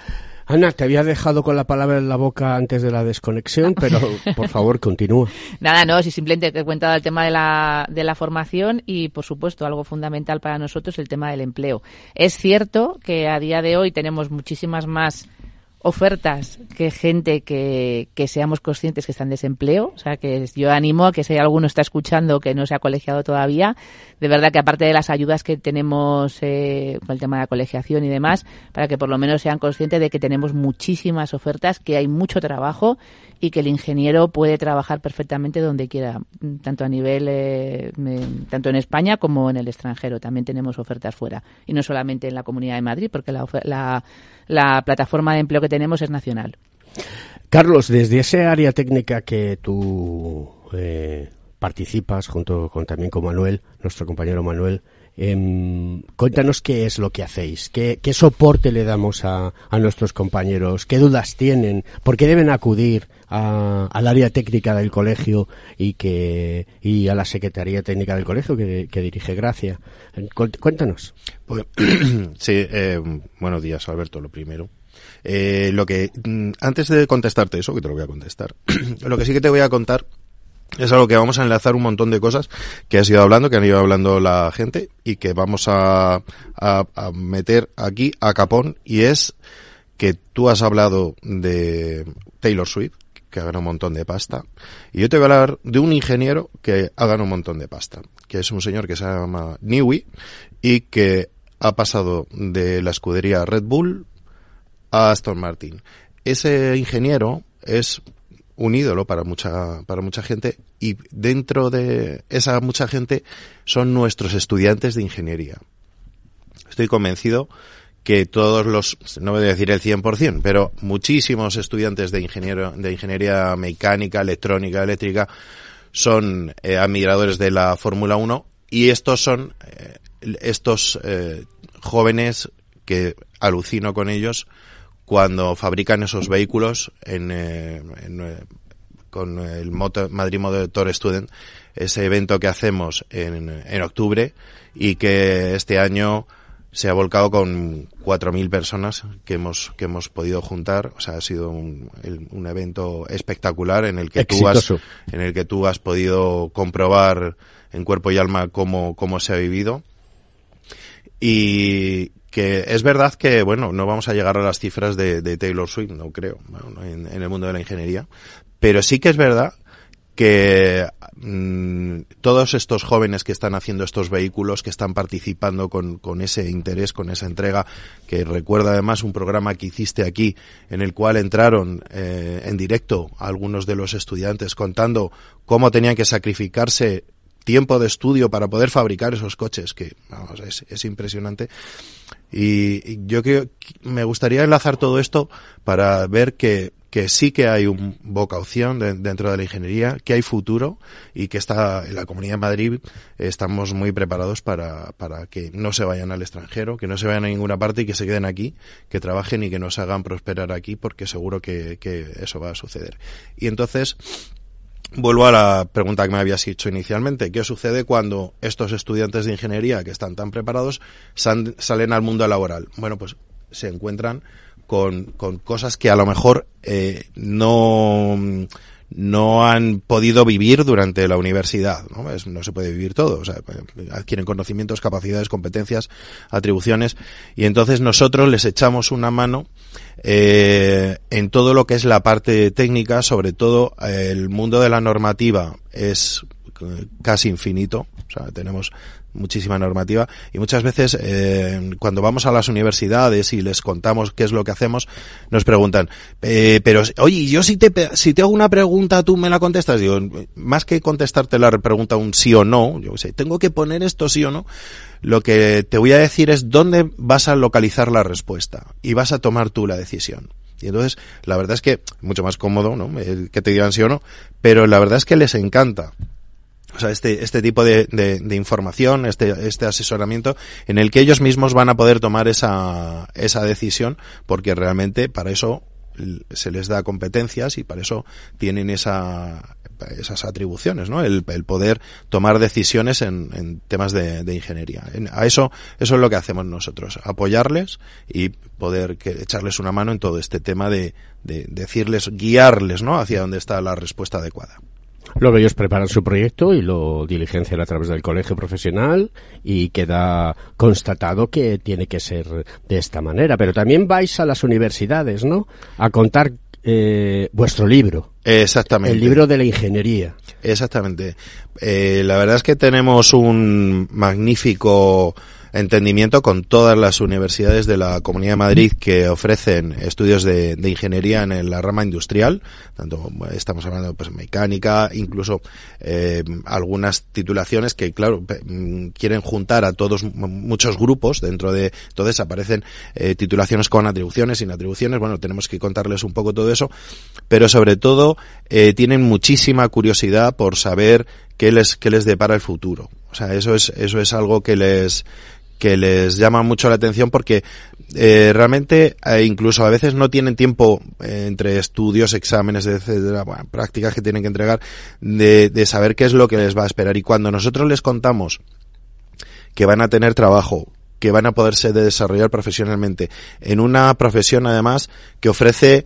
B: Ana, te había dejado con la palabra en la boca antes de la desconexión, pero por favor, continúa.
J: Nada, no, si simplemente te he contado el tema de la, de la formación y, por supuesto, algo fundamental para nosotros, el tema del empleo. Es cierto que a día de hoy tenemos muchísimas más ofertas que gente que, que seamos conscientes que está en desempleo. O sea, que yo animo a que si alguno está escuchando que no se ha colegiado todavía, de verdad que aparte de las ayudas que tenemos eh, con el tema de la colegiación y demás, para que por lo menos sean conscientes de que tenemos muchísimas ofertas, que hay mucho trabajo y que el ingeniero puede trabajar perfectamente donde quiera, tanto a nivel, eh, tanto en España como en el extranjero. También tenemos ofertas fuera y no solamente en la Comunidad de Madrid, porque la, la, la plataforma de empleo que tenemos es nacional.
B: Carlos, desde esa área técnica que tú eh, participas junto con también con Manuel, nuestro compañero Manuel, eh, cuéntanos qué es lo que hacéis, qué, qué soporte le damos a, a nuestros compañeros, qué dudas tienen, por qué deben acudir a, al área técnica del colegio y que y a la Secretaría Técnica del colegio que, que dirige Gracia. Cuéntanos.
E: Pues, sí, eh, buenos días, Alberto, lo primero. Eh, lo que antes de contestarte eso, que te lo voy a contestar, lo que sí que te voy a contar es algo que vamos a enlazar un montón de cosas que has ido hablando, que han ido hablando la gente y que vamos a, a, a meter aquí a capón, y es que tú has hablado de Taylor Swift, que ha ganado un montón de pasta, y yo te voy a hablar de un ingeniero que ha ganado un montón de pasta, que es un señor que se llama Newey y que ha pasado de la escudería Red Bull a Aston Martin. Ese ingeniero es un ídolo para mucha para mucha gente, y dentro de esa mucha gente son nuestros estudiantes de ingeniería. Estoy convencido que todos los, no voy a decir el cien por ciento, pero muchísimos estudiantes de ingeniero, de ingeniería mecánica, electrónica, eléctrica, son eh, admiradores de la Fórmula uno, y estos son eh, estos eh, jóvenes que alucino con ellos cuando fabrican esos vehículos en, eh, en eh, con el Motor, Madrid Motor Student, ese evento que hacemos en, en octubre, y que este año se ha volcado con cuatro mil personas que hemos que hemos podido juntar. O sea, ha sido un, el, un evento espectacular en el que
B: Exitoso.
E: tú has en el que tú has podido comprobar en cuerpo y alma cómo cómo se ha vivido. Y que es verdad que, bueno, no vamos a llegar a las cifras de, de Taylor Swift, no creo, bueno, en, en el mundo de la ingeniería, pero sí que es verdad que mmm, todos estos jóvenes que están haciendo estos vehículos, que están participando con, con ese interés, con esa entrega, que recuerda además un programa que hiciste aquí, en el cual entraron eh, en directo algunos de los estudiantes contando cómo tenían que sacrificarse tiempo de estudio para poder fabricar esos coches, que vamos, es, es impresionante. Y, y yo creo que me gustaría enlazar todo esto para ver que que sí que hay un vocación de, dentro de la ingeniería, que hay futuro, y que está en la Comunidad de Madrid estamos muy preparados para, para que no se vayan al extranjero, que no se vayan a ninguna parte y que se queden aquí, que trabajen y que nos hagan prosperar aquí, porque seguro que, que eso va a suceder. Y entonces, vuelvo a la pregunta que me habías hecho inicialmente. ¿Qué sucede cuando estos estudiantes de ingeniería que están tan preparados san, salen al mundo laboral? Bueno, pues se encuentran con, con cosas que a lo mejor eh, no, no han podido vivir durante la universidad, ¿no? Es, no se puede vivir todo, o sea, adquieren conocimientos, capacidades, competencias, atribuciones, y entonces nosotros les echamos una mano eh, en todo lo que es la parte técnica. Sobre todo eh, el mundo de la normativa es casi infinito, o sea, tenemos muchísima normativa, y muchas veces eh, cuando vamos a las universidades y les contamos qué es lo que hacemos, nos preguntan, eh, pero oye, yo si te si te hago una pregunta, ¿tú me la contestas? Digo, más que contestarte la pregunta un sí o no, yo sé, tengo que poner esto sí o no, lo que te voy a decir es dónde vas a localizar la respuesta y vas a tomar tú la decisión. Y entonces, la verdad es que mucho más cómodo, ¿no?, que te digan sí o no, pero la verdad es que les encanta. O sea, este, este tipo de, de, de información, este, este asesoramiento, en el que ellos mismos van a poder tomar esa, esa decisión, porque realmente para eso se les da competencias y para eso tienen esa, esas atribuciones, ¿no? El, el poder tomar decisiones en, en temas de, de ingeniería. En, a eso, eso es lo que hacemos nosotros, apoyarles y poder que, echarles una mano en todo este tema de, de decirles, guiarles, ¿no?, hacia dónde está la respuesta adecuada.
B: Luego ellos preparan su proyecto y lo diligencian a través del colegio profesional y queda constatado que tiene que ser de esta manera. Pero también vais a las universidades, ¿no?, a contar eh, vuestro libro.
E: Exactamente.
B: El libro de la ingeniería.
E: Exactamente. Eh, la verdad es que tenemos un magnífico entendimiento con todas las universidades de la Comunidad de Madrid que ofrecen estudios de, de ingeniería en la rama industrial, tanto estamos hablando pues mecánica, incluso eh, algunas titulaciones que claro quieren juntar a todos muchos grupos dentro de, entonces aparecen eh, titulaciones con atribuciones, sin atribuciones, bueno, tenemos que contarles un poco todo eso, pero sobre todo eh, tienen muchísima curiosidad por saber qué les qué les depara el futuro. O sea, eso es eso es algo que les que les llama mucho la atención porque eh, realmente eh, incluso a veces no tienen tiempo eh, entre estudios, exámenes, etcétera, bueno, prácticas que tienen que entregar, de, de saber qué es lo que les va a esperar. Y cuando nosotros les contamos que van a tener trabajo, que van a poderse desarrollar profesionalmente en una profesión además que ofrece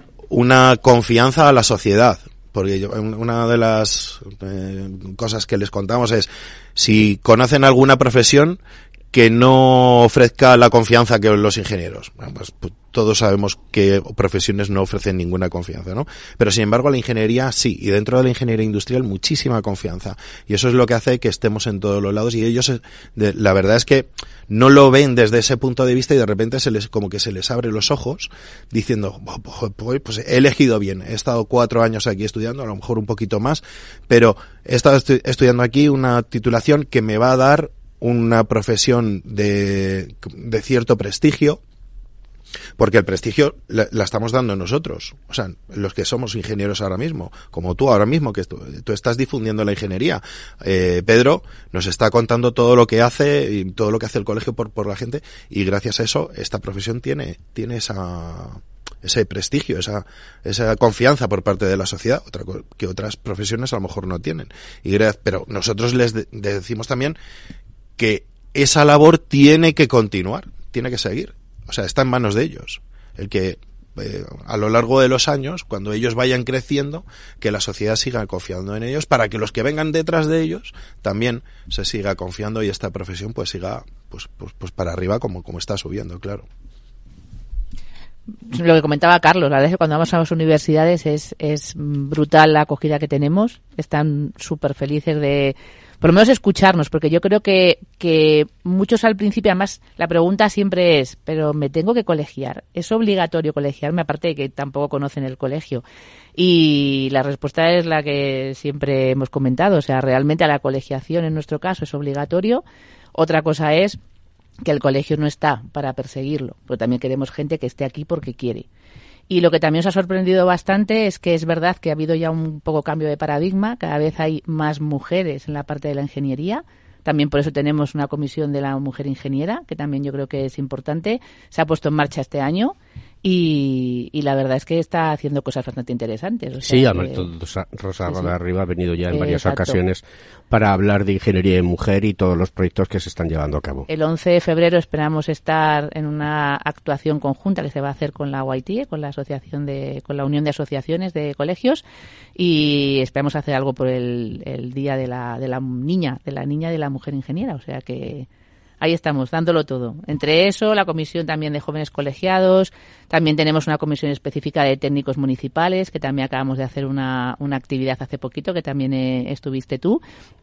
E: una confianza a la sociedad, porque yo, una de las eh, cosas que les contamos es si conocen alguna profesión que no ofrezca la confianza que los ingenieros. Bueno, pues, pues todos sabemos que profesiones no ofrecen ninguna confianza, ¿no? Pero sin embargo la ingeniería sí, y dentro de la ingeniería industrial muchísima confianza. Y eso es lo que hace que estemos en todos los lados y ellos, de, la verdad es que no lo ven desde ese punto de vista y de repente se les, como que se les abre los ojos diciendo, pues, pues he elegido bien, he estado cuatro años aquí estudiando, a lo mejor un poquito más, pero he estado estu- estudiando aquí una titulación que me va a dar una profesión de, de cierto prestigio, Porque el prestigio la, la estamos dando nosotros, o sea, los que somos ingenieros ahora mismo, como tú ahora mismo, que tú, tú estás difundiendo la ingeniería. Eh, Pedro nos está contando todo lo que hace y todo lo que hace el colegio por, por la gente, y gracias a eso esta profesión tiene, tiene esa, ese prestigio, esa, esa confianza por parte de la sociedad, otra que otras profesiones a lo mejor no tienen. Y pero nosotros les de, decimos también que esa labor tiene que continuar, tiene que seguir. O sea, está en manos de ellos. El que eh, a lo largo de los años, cuando ellos vayan creciendo, que la sociedad siga confiando en ellos, para que los que vengan detrás de ellos también se siga confiando y esta profesión pues siga pues pues, pues para arriba como, como está subiendo, claro.
J: Lo que comentaba Carlos, la verdad es que cuando vamos a las universidades es, es brutal la acogida que tenemos. Están súper felices de, por lo menos, escucharnos, porque yo creo que, que muchos al principio, además, la pregunta siempre es, ¿pero me tengo que colegiar? ¿Es obligatorio colegiarme? Aparte de que tampoco conocen el colegio. Y la respuesta es la que siempre hemos comentado, o sea, realmente la colegiación en nuestro caso es obligatorio. Otra cosa es que el colegio no está para perseguirlo, pero también queremos gente que esté aquí porque quiere. Y lo que también nos ha sorprendido bastante es que es verdad que ha habido ya un poco cambio de paradigma, cada vez hay más mujeres en la parte de la ingeniería, también por eso tenemos una comisión de la mujer ingeniera, que también yo creo que es importante, se ha puesto en marcha este año. Y, y la verdad es que está haciendo cosas bastante interesantes. O sea
B: sí,
J: que,
B: Rosa, Rosa sí, sí. Arriba ha venido ya en
J: eh,
B: varias
J: exacto.
B: ocasiones para hablar de ingeniería de mujer y todos los proyectos que se están llevando a cabo.
J: El once de febrero esperamos estar en una actuación conjunta que se va a hacer con la U I T, con la asociación de, con la Unión de Asociaciones de Colegios, y esperamos hacer algo por el, el día de la, de la niña, de la niña y de la mujer ingeniera. O sea que ahí estamos, dándolo todo. Entre eso, la comisión también de jóvenes colegiados, también tenemos una comisión específica de técnicos municipales, que también acabamos de hacer una, una actividad hace poquito, que también eh, estuviste tú.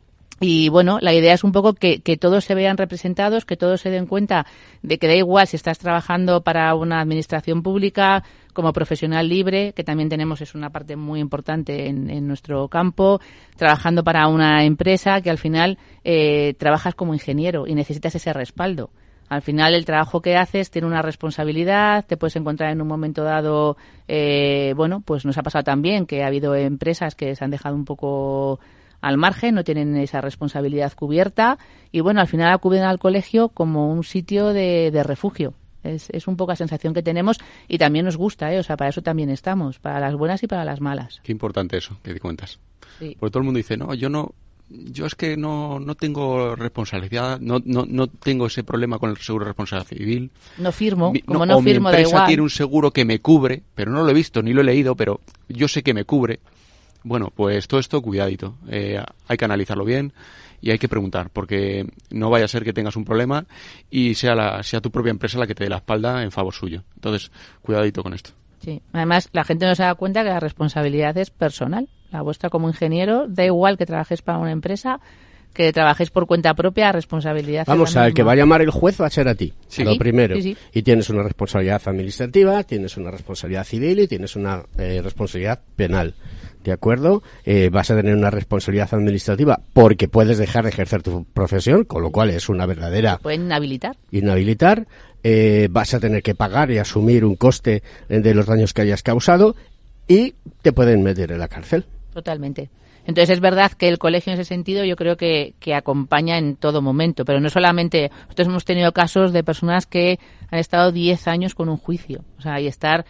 J: Y bueno, la idea es un poco que, que todos se vean representados, que todos se den cuenta de que da igual si estás trabajando para una administración pública, como profesional libre, que también tenemos, es una parte muy importante en, en nuestro campo, trabajando para una empresa, que al final eh, trabajas como ingeniero y necesitas ese respaldo. Al final el trabajo que haces tiene una responsabilidad, te puedes encontrar en un momento dado, eh, bueno, pues nos ha pasado también que ha habido empresas que se han dejado un poco al margen, no tienen esa responsabilidad cubierta y bueno, al final acuden al colegio como un sitio de, de refugio. Es, es un poco la sensación que tenemos y también nos gusta, ¿eh? O sea, para eso también estamos, para las buenas y para las malas.
K: Qué importante eso, que te cuentas.
J: Sí.
K: Porque todo el mundo dice, no, yo no, yo es que no, no tengo responsabilidad, no, no, no tengo ese problema con el seguro de responsabilidad civil.
J: No firmo,
K: mi,
J: como
K: no,
J: no
K: o
J: firmo,
K: mi
J: da
K: empresa
J: igual.
K: tiene un seguro que me cubre, pero no lo he visto ni lo he leído, pero yo sé que me cubre. Bueno, pues todo esto, cuidadito. Eh, hay que analizarlo bien y hay que preguntar, porque no vaya a ser que tengas un problema y sea la, sea tu propia empresa la que te dé la espalda en favor suyo. Entonces, cuidadito con esto.
J: Sí. Además, la gente no se da cuenta que la responsabilidad es personal. La vuestra como ingeniero, da igual que trabajéis para una empresa, que trabajéis por cuenta propia, responsabilidad.
B: Vamos, al que va a llamar el juez va a ser a ti,
J: sí.
B: lo primero.
J: Sí, sí.
B: Y tienes una responsabilidad administrativa, tienes una responsabilidad civil y tienes una eh, responsabilidad penal. ¿De acuerdo? Eh, vas a tener una responsabilidad administrativa porque puedes dejar de ejercer tu profesión, con lo cual es una verdadera...
J: Pueden inhabilitar.
B: Inhabilitar. Eh, vas a tener que pagar y asumir un coste de los daños que hayas causado y te pueden meter en la cárcel.
J: Totalmente. Entonces es verdad que el colegio en ese sentido yo creo que, que acompaña en todo momento, pero no solamente, nosotros hemos tenido casos de personas que han estado diez años con un juicio, o sea, y estar,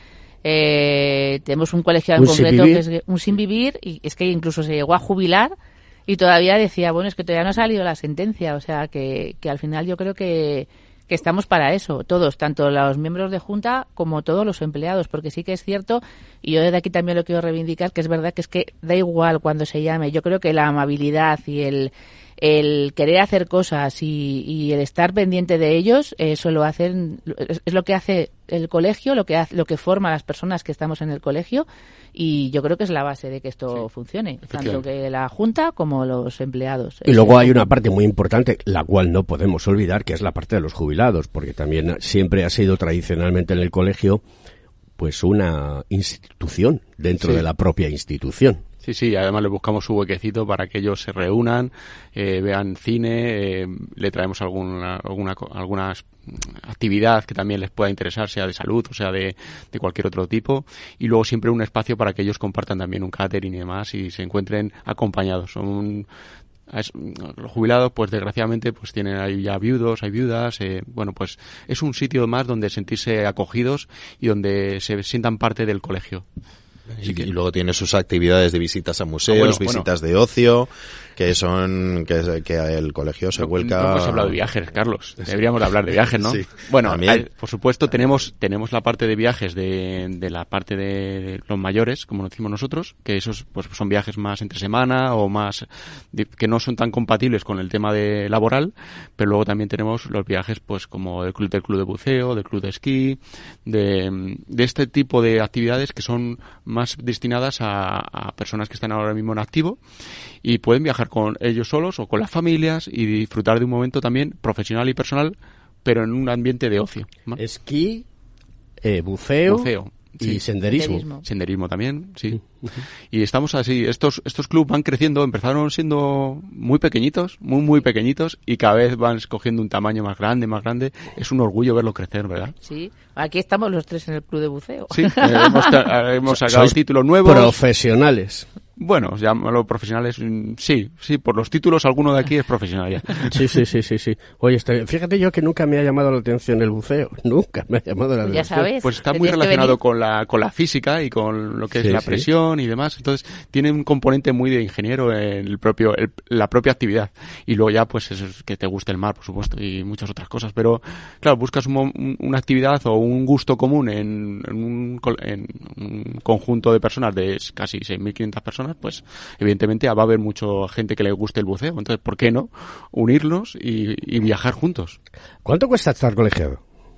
J: eh, tenemos un colegiado en concreto que es un sin vivir y es que incluso se llegó a jubilar y todavía decía, bueno, es que todavía no ha salido la sentencia, o sea, que, que al final yo creo que que estamos para eso, todos, tanto los miembros de Junta como todos los empleados, porque sí que es cierto, y yo desde aquí también lo quiero reivindicar, que es verdad que es que da igual cuando se llame, yo creo que la amabilidad y el, el querer hacer cosas y, y el estar pendiente de ellos, eso lo hacen, es, es lo que hace el colegio, lo que hace, lo que forma a las personas que estamos en el colegio, y yo creo que es la base de que esto sí, funcione, tanto que la Junta como los empleados.
B: Y luego hay una parte muy importante, la cual no podemos olvidar, que es la parte de los jubilados, porque también siempre ha sido tradicionalmente en el colegio pues una institución dentro sí. de la propia institución.
K: Sí, sí, además le buscamos su huequecito para que ellos se reúnan, eh, vean cine, eh, le traemos alguna, alguna, alguna actividad que también les pueda interesar, sea de salud o sea de, de cualquier otro tipo, y luego siempre un espacio para que ellos compartan también un catering y demás y se encuentren acompañados. Son Es, los jubilados, pues desgraciadamente, pues tienen ahí ya viudos, hay viudas, eh, bueno, pues es un sitio más donde sentirse acogidos y donde se sientan parte del colegio.
E: Y, que... y luego tiene sus actividades de visitas a museos, ah, bueno, visitas bueno. de ocio, que son que, que el colegio se no, vuelca.
K: No hemos hablado de viajes, Carlos. Deberíamos de hablar de viajes, ¿no? Sí. Bueno, hay, por supuesto tenemos tenemos la parte de viajes de, de la parte de los mayores, como lo decimos nosotros, que esos pues son viajes más entre semana o más de, que no son tan compatibles con el tema de laboral, pero luego también tenemos los viajes pues como el club del club de buceo, del club de esquí, de de este tipo de actividades que son más destinadas a, a personas que están ahora mismo en activo y pueden viajar con ellos solos o con las familias y disfrutar de un momento también profesional y personal, pero en un ambiente de ocio, ¿no?
B: Esquí, eh, buceo,
K: buceo
B: y
K: sí.
B: senderismo.
K: senderismo. Senderismo también, sí. Uh-huh. Y estamos así, estos estos clubes van creciendo, empezaron siendo muy pequeñitos, muy muy pequeñitos y cada vez van cogiendo un tamaño más grande, más grande. Es un orgullo verlo crecer, ¿verdad?
J: Sí. Aquí estamos los tres en el club de buceo.
K: Sí, eh, hemos, hemos sacado títulos nuevos.
B: Profesionales.
K: Bueno, llámalo profesionales, sí, sí, por los títulos alguno de aquí es profesional ya.
B: Sí, sí, sí, sí, sí. Oye, este, fíjate yo que nunca me ha llamado la atención el buceo, nunca me ha llamado la
J: pues
B: atención.
J: Ya sabes.
K: Pues está muy relacionado con la con la física y con lo que es sí, la presión sí. y demás, entonces tiene un componente muy de ingeniero en el propio el, la propia actividad y luego ya pues eso es que te guste el mar, por supuesto, y muchas otras cosas, pero claro, buscas un, un, una actividad o un gusto común en, en, un, en un conjunto de personas de casi seis mil quinientas personas, pues evidentemente va a haber mucha gente que le guste el buceo. Entonces, ¿por qué no unirnos y, y viajar juntos?
B: ¿Cuánto cuesta estar colegiado?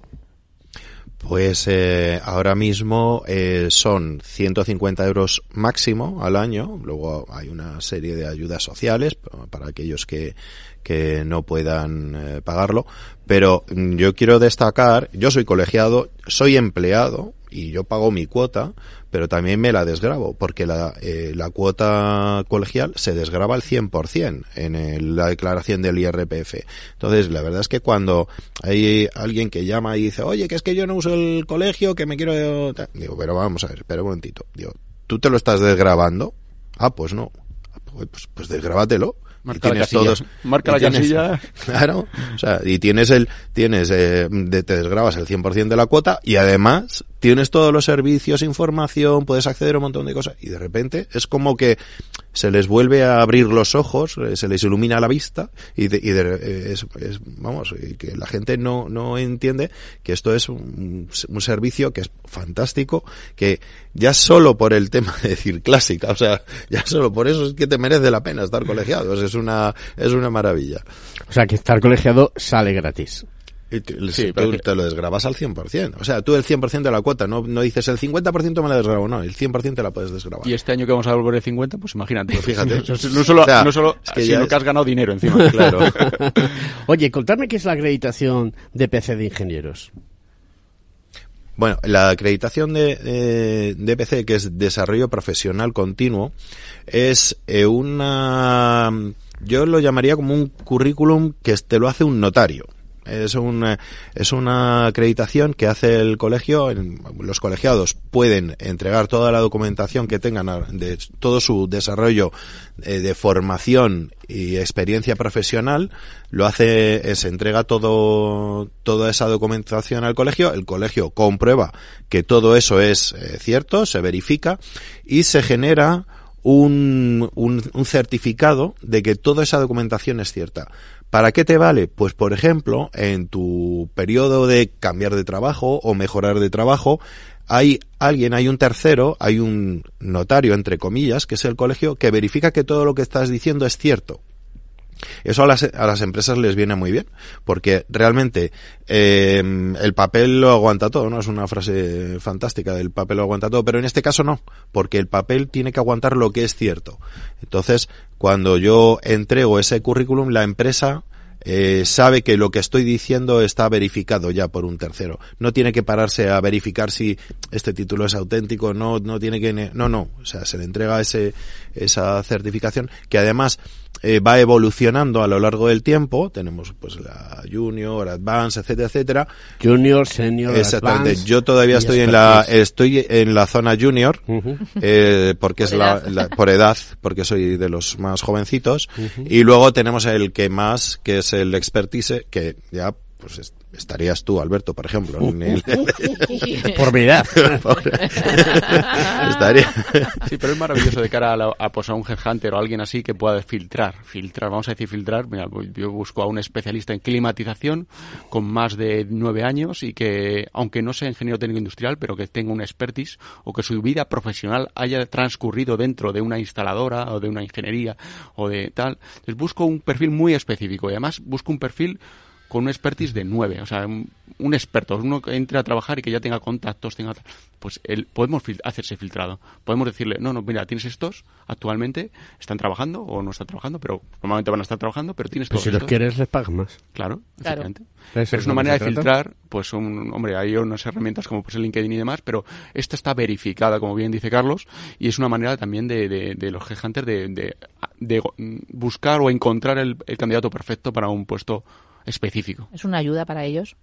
E: Pues eh, ahora mismo eh, son ciento cincuenta euros máximo al año. Luego hay una serie de ayudas sociales para aquellos que, que no puedan eh, pagarlo. Pero yo quiero destacar, yo soy colegiado, soy empleado y yo pago mi cuota, pero también me la desgravo, porque la, eh, la cuota colegial se desgrava al cien por ciento en el, la declaración del I R P F. Entonces, la verdad es que cuando hay alguien que llama y dice, oye, que es que yo no uso el colegio, que me quiero... Digo, pero vamos a ver, espera un momentito. Digo, ¿tú te lo estás desgravando? Ah, pues no. Pues, pues, pues desgrábatelo.
K: Marca la casilla. Todos, Marca la tienes, casilla.
E: Claro. O sea, y tienes el, tienes, eh, de, te desgravas el cien por ciento de la cuota y además tienes todos los servicios, información, puedes acceder a un montón de cosas y de repente es como que se les vuelve a abrir los ojos, se les ilumina la vista y, de, y de, es, es, vamos, y que la gente no, no entiende que esto es un, un servicio que es fantástico, que ya solo por el tema de decir clásica, o sea, ya solo por eso es que te merece la pena estar colegiado, es una, es una maravilla.
B: O sea, que estar colegiado sale gratis.
E: Y te, sí, tú te que... lo desgrabas al cien por ciento. O sea, tú el cien por ciento de la cuota, no, no dices el cincuenta por ciento me la desgrabo, no, el cien por ciento la puedes desgrabar.
K: Y este año que vamos a volver el cincuenta, pues imagínate.
E: Pues fíjate.
K: no solo, o sea, no solo
E: es que
K: sino
E: es...
K: que has ganado dinero encima.
E: Claro.
B: Oye, contadme qué es la acreditación de P C de ingenieros.
E: Bueno, la acreditación de, de, de P C, que es Desarrollo Profesional Continuo, es eh, una... Yo lo llamaría como un currículum que te lo hace un notario. Es una, es una acreditación que hace el colegio. Los colegiados pueden entregar toda la documentación que tengan de todo su desarrollo eh, de formación y experiencia profesional. Lo hace, se entrega todo, toda esa documentación al colegio. El colegio comprueba que todo eso es eh, cierto, se verifica y se genera un, un, un certificado de que toda esa documentación es cierta. ¿Para qué te vale? Pues, por ejemplo, en tu periodo de cambiar de trabajo o mejorar de trabajo, hay alguien, hay un tercero, hay un notario, entre comillas, que es el colegio, que verifica que todo lo que estás diciendo es cierto. Eso a las, a las empresas les viene muy bien, porque realmente eh, el papel lo aguanta todo, ¿no? Es una frase fantástica, del papel lo aguanta todo, pero en este caso no, porque el papel tiene que aguantar lo que es cierto. Entonces, cuando yo entrego ese currículum, la empresa eh, sabe que lo que estoy diciendo está verificado ya por un tercero. No tiene que pararse a verificar si este título es auténtico, no, no tiene que, no, no, o sea, se le entrega ese, esa certificación que además eh, va evolucionando a lo largo del tiempo. Tenemos pues la Junior, Advance, etcétera, etcétera.
B: Junior, Senior,
E: exactamente.
B: Advance.
E: Yo todavía estoy en la, estoy en la zona Junior, uh-huh. eh, porque es la, la, por edad, porque soy de los más jovencitos. Uh-huh. Y luego tenemos el que más, que es el Expertise, que ya, pues es, estarías tú, Alberto, por ejemplo. Uh, uh,
B: uh, por mi edad.
K: Estaría. Sí, pero es maravilloso de cara a, la, a, pues a un headhunter o a alguien así que pueda filtrar. Filtrar, vamos a decir filtrar. Mira, yo busco a un especialista en climatización con más de nueve años y que, aunque no sea ingeniero técnico industrial, pero que tenga un expertise o que su vida profesional haya transcurrido dentro de una instaladora o de una ingeniería o de tal. Entonces busco un perfil muy específico y además busco un perfil con un expertise de nueve, o sea, un, un experto, uno que entre a trabajar y que ya tenga contactos, tenga, pues él, podemos fil- hacerse filtrado. Podemos decirle, no, no, mira, tienes estos, actualmente están trabajando o no están trabajando, pero normalmente van a estar trabajando, pero tienes
B: pues
K: todos
B: si
K: estos.
B: los quieres les pagas más.
K: Claro,
J: claro.
K: efectivamente. Pero es una manera de filtrar, pues un, hombre, hay unas herramientas como pues el LinkedIn y demás, pero esta está verificada, como bien dice Carlos, y es una manera también de, de, de los headhunters de, de, de buscar o encontrar el, el candidato perfecto para un puesto específico.
J: Es una ayuda para ellos.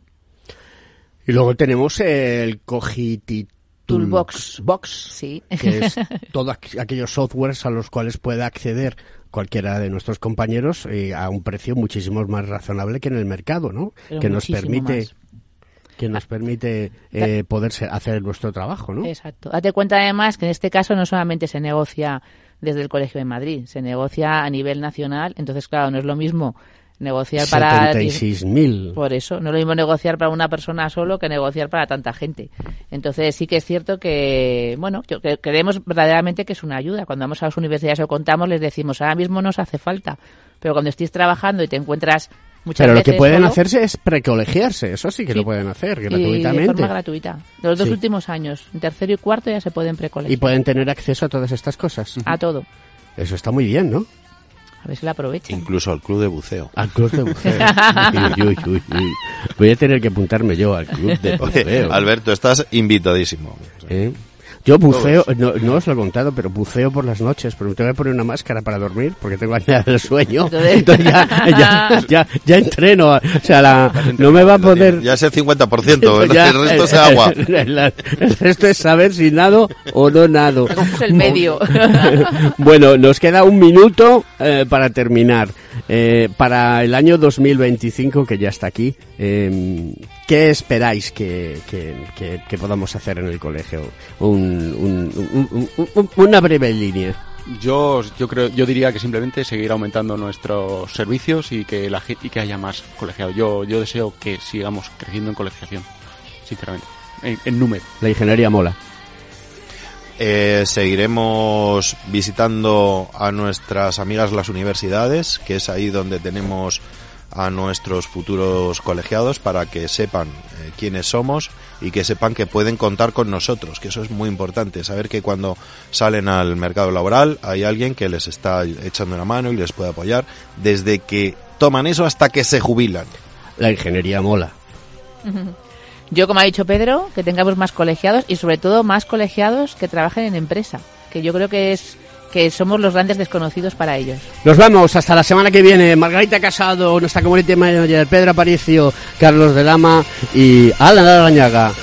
B: Y luego tenemos el Cogiti
J: Toolbox,
B: Box,
J: sí,
B: que es todos aquellos softwares a los cuales puede acceder cualquiera de nuestros compañeros eh, a un precio muchísimo más razonable que en el mercado, ¿no? Pero que nos permite más. que nos permite eh, poder hacer nuestro trabajo, ¿no?
J: Exacto. Date cuenta además que en este caso no solamente se negocia desde el Colegio de Madrid, se negocia a nivel nacional, entonces claro, no es lo mismo negociar para
B: setenta y seis mil.
J: Por eso, no es lo mismo negociar para una persona solo que negociar para tanta gente. Entonces sí que es cierto que, bueno, que, que creemos verdaderamente que es una ayuda. Cuando vamos a las universidades o contamos, les decimos, ahora mismo nos hace falta. Pero cuando estés trabajando y te encuentras muchas
B: Pero
J: veces
B: lo que pueden
J: solo,
B: hacerse es precolegiarse, eso sí que
J: sí,
B: lo pueden hacer
J: y
B: gratuitamente.
J: de forma gratuita. De los dos
B: Sí.
J: últimos años, en tercero y cuarto ya se pueden precolegiar.
B: Y pueden tener acceso a todas estas cosas.
J: A todo.
B: Eso está muy bien, ¿no?
J: A ver si la aprovechan.
E: Incluso al club de buceo.
B: Al club de buceo. uy, uy, uy, uy. Voy a tener que apuntarme yo al club de buceo.
E: Oye, Alberto, estás invitadísimo.
B: ¿Eh? Yo buceo, no, no os lo he contado, pero buceo por las noches, pero me tengo que poner una máscara para dormir porque tengo apnea del sueño. Entonces ya, ya, ya, ya entreno. O sea, la, no me va a poder...
E: Ya es el cincuenta por ciento,
B: Ya,
E: el resto es agua.
B: El, el resto es saber si nado o no nado.
J: Es el medio.
B: Bueno, nos queda un minuto eh, para terminar. Eh, para el año dos mil veinticinco, que ya está aquí, eh, ¿qué esperáis que, que, que, que podamos hacer en el colegio? Un, un, un, un, un, una breve línea.
K: Yo, yo creo, yo diría que simplemente seguir aumentando nuestros servicios y que la y que haya más colegiados. Yo, yo deseo que sigamos creciendo en colegiación, sinceramente, en, en número.
B: La ingeniería mola.
E: Eh, seguiremos visitando a nuestras amigas las universidades, que es ahí donde tenemos a nuestros futuros colegiados, para que sepan eh, quiénes somos y que sepan que pueden contar con nosotros, que eso es muy importante, saber que cuando salen al mercado laboral hay alguien que les está echando una mano y les puede apoyar desde que toman eso hasta que se jubilan.
B: La ingeniería mola.
J: Yo, como ha dicho Pedro, que tengamos más colegiados y sobre todo más colegiados que trabajen en empresa, que yo creo que es que somos los grandes desconocidos para ellos.
B: Nos vamos hasta la semana que viene. Margarita Casado, nuestra community manager, Pedro Aparicio, Carlos de Lama y Alan Arañaga.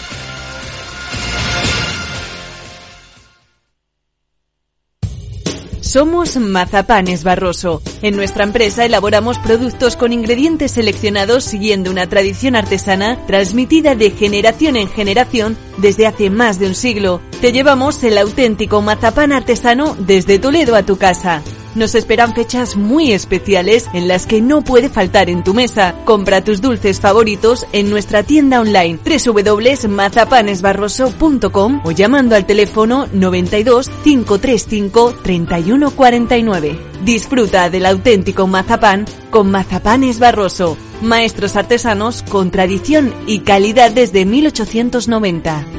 O: Somos Mazapanes Barroso. En nuestra empresa elaboramos productos con ingredientes seleccionados siguiendo una tradición artesana transmitida de generación en generación desde hace más de un siglo. Te llevamos el auténtico mazapán artesano desde Toledo a tu casa. Nos esperan fechas muy especiales en las que no puede faltar en tu mesa. Compra tus dulces favoritos en nuestra tienda online doble u doble u doble u punto mazapanes barroso punto com o llamando al teléfono noventa y dos, cinco treinta y cinco, treinta y uno cuarenta y nueve. Disfruta del auténtico mazapán con Mazapanes Barroso, maestros artesanos con tradición y calidad desde mil ochocientos noventa.